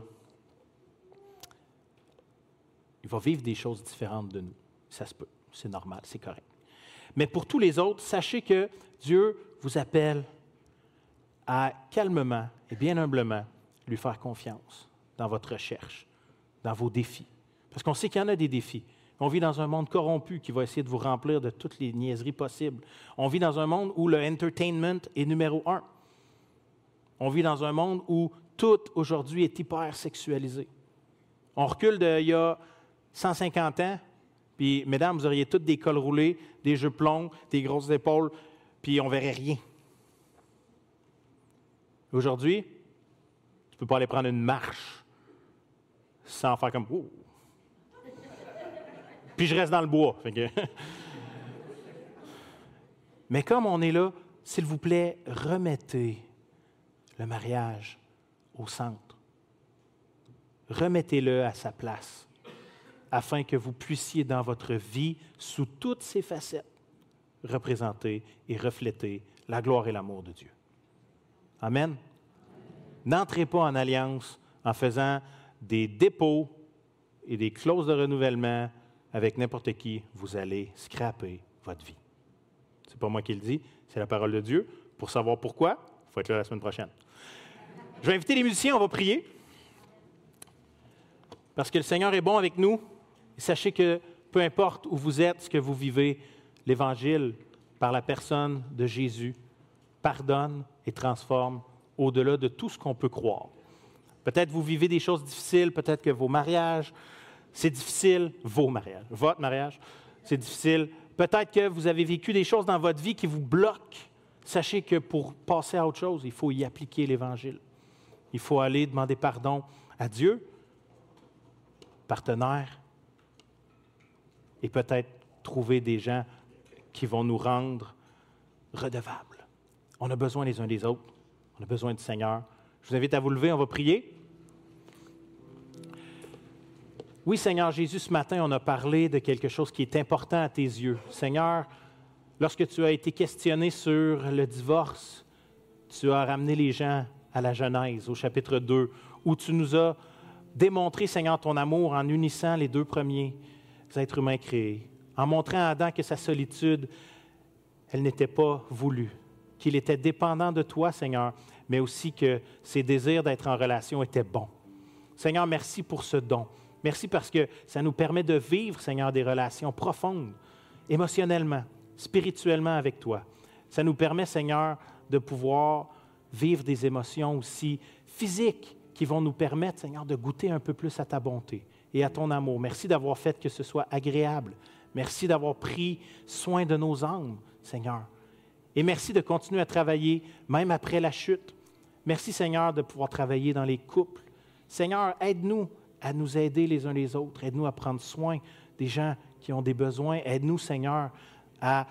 il va vivre des choses différentes de nous. Ça se peut, c'est normal, c'est correct. Mais pour tous les autres, sachez que Dieu vous appelle à calmement et bien humblement lui faire confiance dans votre recherche, dans vos défis. Parce qu'on sait qu'il y en a des défis. On vit dans un monde corrompu qui va essayer de vous remplir de toutes les niaiseries possibles. On vit dans un monde où le entertainment est numéro un. On vit dans un monde où tout aujourd'hui est hyper sexualisé. On recule d'il y a cent cinquante ans, puis, mesdames, vous auriez toutes des cols roulés, des jupes longues, des grosses épaules, puis on ne verrait rien. Aujourd'hui, tu ne peux pas aller prendre une marche sans faire comme « Oh! » Puis je reste dans le bois. Fait que... Mais comme on est là, s'il vous plaît, remettez le mariage au centre. Remettez-le à sa place, afin que vous puissiez, dans votre vie, sous toutes ses facettes, représenter et refléter la gloire et l'amour de Dieu. Amen. N'entrez pas en alliance en faisant des dépôts et des clauses de renouvellement avec n'importe qui. Vous allez scraper votre vie. Ce n'est pas moi qui le dis, c'est la parole de Dieu. Pour savoir pourquoi, il faut être là la semaine prochaine. Je vais inviter les musiciens, on va prier. Parce que le Seigneur est bon avec nous. Sachez que peu importe où vous êtes, ce que vous vivez, l'Évangile, par la personne de Jésus, pardonne et transforme au-delà de tout ce qu'on peut croire. Peut-être vous vivez des choses difficiles, peut-être que vos mariages, c'est difficile, vos mariages, votre mariage, c'est difficile. Peut-être que vous avez vécu des choses dans votre vie qui vous bloquent. Sachez que pour passer à autre chose, il faut y appliquer l'Évangile. Il faut aller demander pardon à Dieu, partenaire, et peut-être trouver des gens qui vont nous rendre redevables. On a besoin les uns des autres. On a besoin du Seigneur. Je vous invite à vous lever, on va prier. Oui, Seigneur Jésus, ce matin, on a parlé de quelque chose qui est important à tes yeux. Seigneur, lorsque tu as été questionné sur le divorce, tu as ramené les gens à la Genèse, au chapitre deux, où tu nous as démontré, Seigneur, ton amour en unissant les deux premiers êtres humains créés, en montrant à Adam que sa solitude, elle n'était pas voulue, qu'il était dépendant de toi, Seigneur, mais aussi que ses désirs d'être en relation étaient bons. Seigneur, merci pour ce don. Merci parce que ça nous permet de vivre, Seigneur, des relations profondes, émotionnellement, spirituellement avec toi. Ça nous permet, Seigneur, de pouvoir vivre des émotions aussi physiques qui vont nous permettre, Seigneur, de goûter un peu plus à ta bonté et à ton amour. Merci d'avoir fait que ce soit agréable. Merci d'avoir pris soin de nos âmes, Seigneur. Et merci de continuer à travailler même après la chute. Merci, Seigneur, de pouvoir travailler dans les couples. Seigneur, aide-nous à nous aider les uns les autres. Aide-nous à prendre soin des gens qui ont des besoins. Aide-nous, Seigneur, à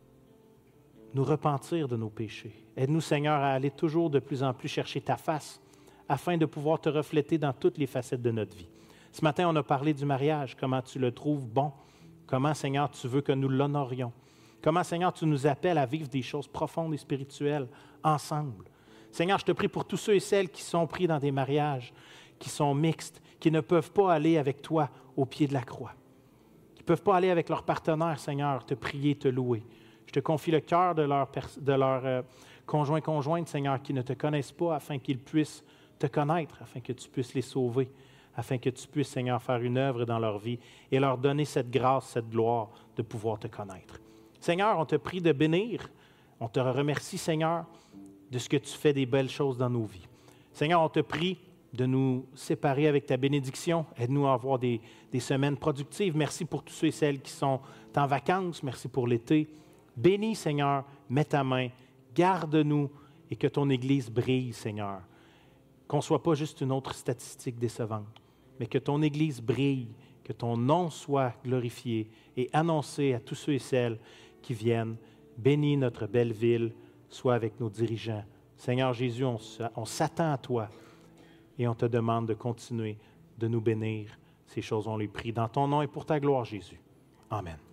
nous repentir de nos péchés. Aide-nous, Seigneur, à aller toujours de plus en plus chercher ta face afin de pouvoir te refléter dans toutes les facettes de notre vie. Ce matin, on a parlé du mariage, comment tu le trouves bon, comment, Seigneur, tu veux que nous l'honorions, comment, Seigneur, tu nous appelles à vivre des choses profondes et spirituelles ensemble. Seigneur, je te prie pour tous ceux et celles qui sont pris dans des mariages, qui sont mixtes, qui ne peuvent pas aller avec toi au pied de la croix, qui ne peuvent pas aller avec leur partenaire, Seigneur, te prier, te louer. Je te confie le cœur de leur, de leur euh, conjoint, conjointe, Seigneur, qui ne te connaissent pas, afin qu'ils puissent te connaître, afin que tu puisses les sauver, afin que tu puisses, Seigneur, faire une œuvre dans leur vie et leur donner cette grâce, cette gloire de pouvoir te connaître. Seigneur, on te prie de bénir. On te remercie, Seigneur, de ce que tu fais des belles choses dans nos vies. Seigneur, on te prie de nous séparer avec ta bénédiction. Aide-nous à avoir des, des semaines productives. Merci pour tous ceux et celles qui sont en vacances. Merci pour l'été. Bénis, Seigneur, mets ta main, garde-nous et que ton Église brille, Seigneur. Qu'on ne soit pas juste une autre statistique décevante, mais que ton Église brille, que ton nom soit glorifié et annoncé à tous ceux et celles qui viennent. Bénis notre belle ville, sois avec nos dirigeants. Seigneur Jésus, on, on s'attend à toi et on te demande de continuer de nous bénir. Ces choses, on les prie dans ton nom et pour ta gloire, Jésus. Amen.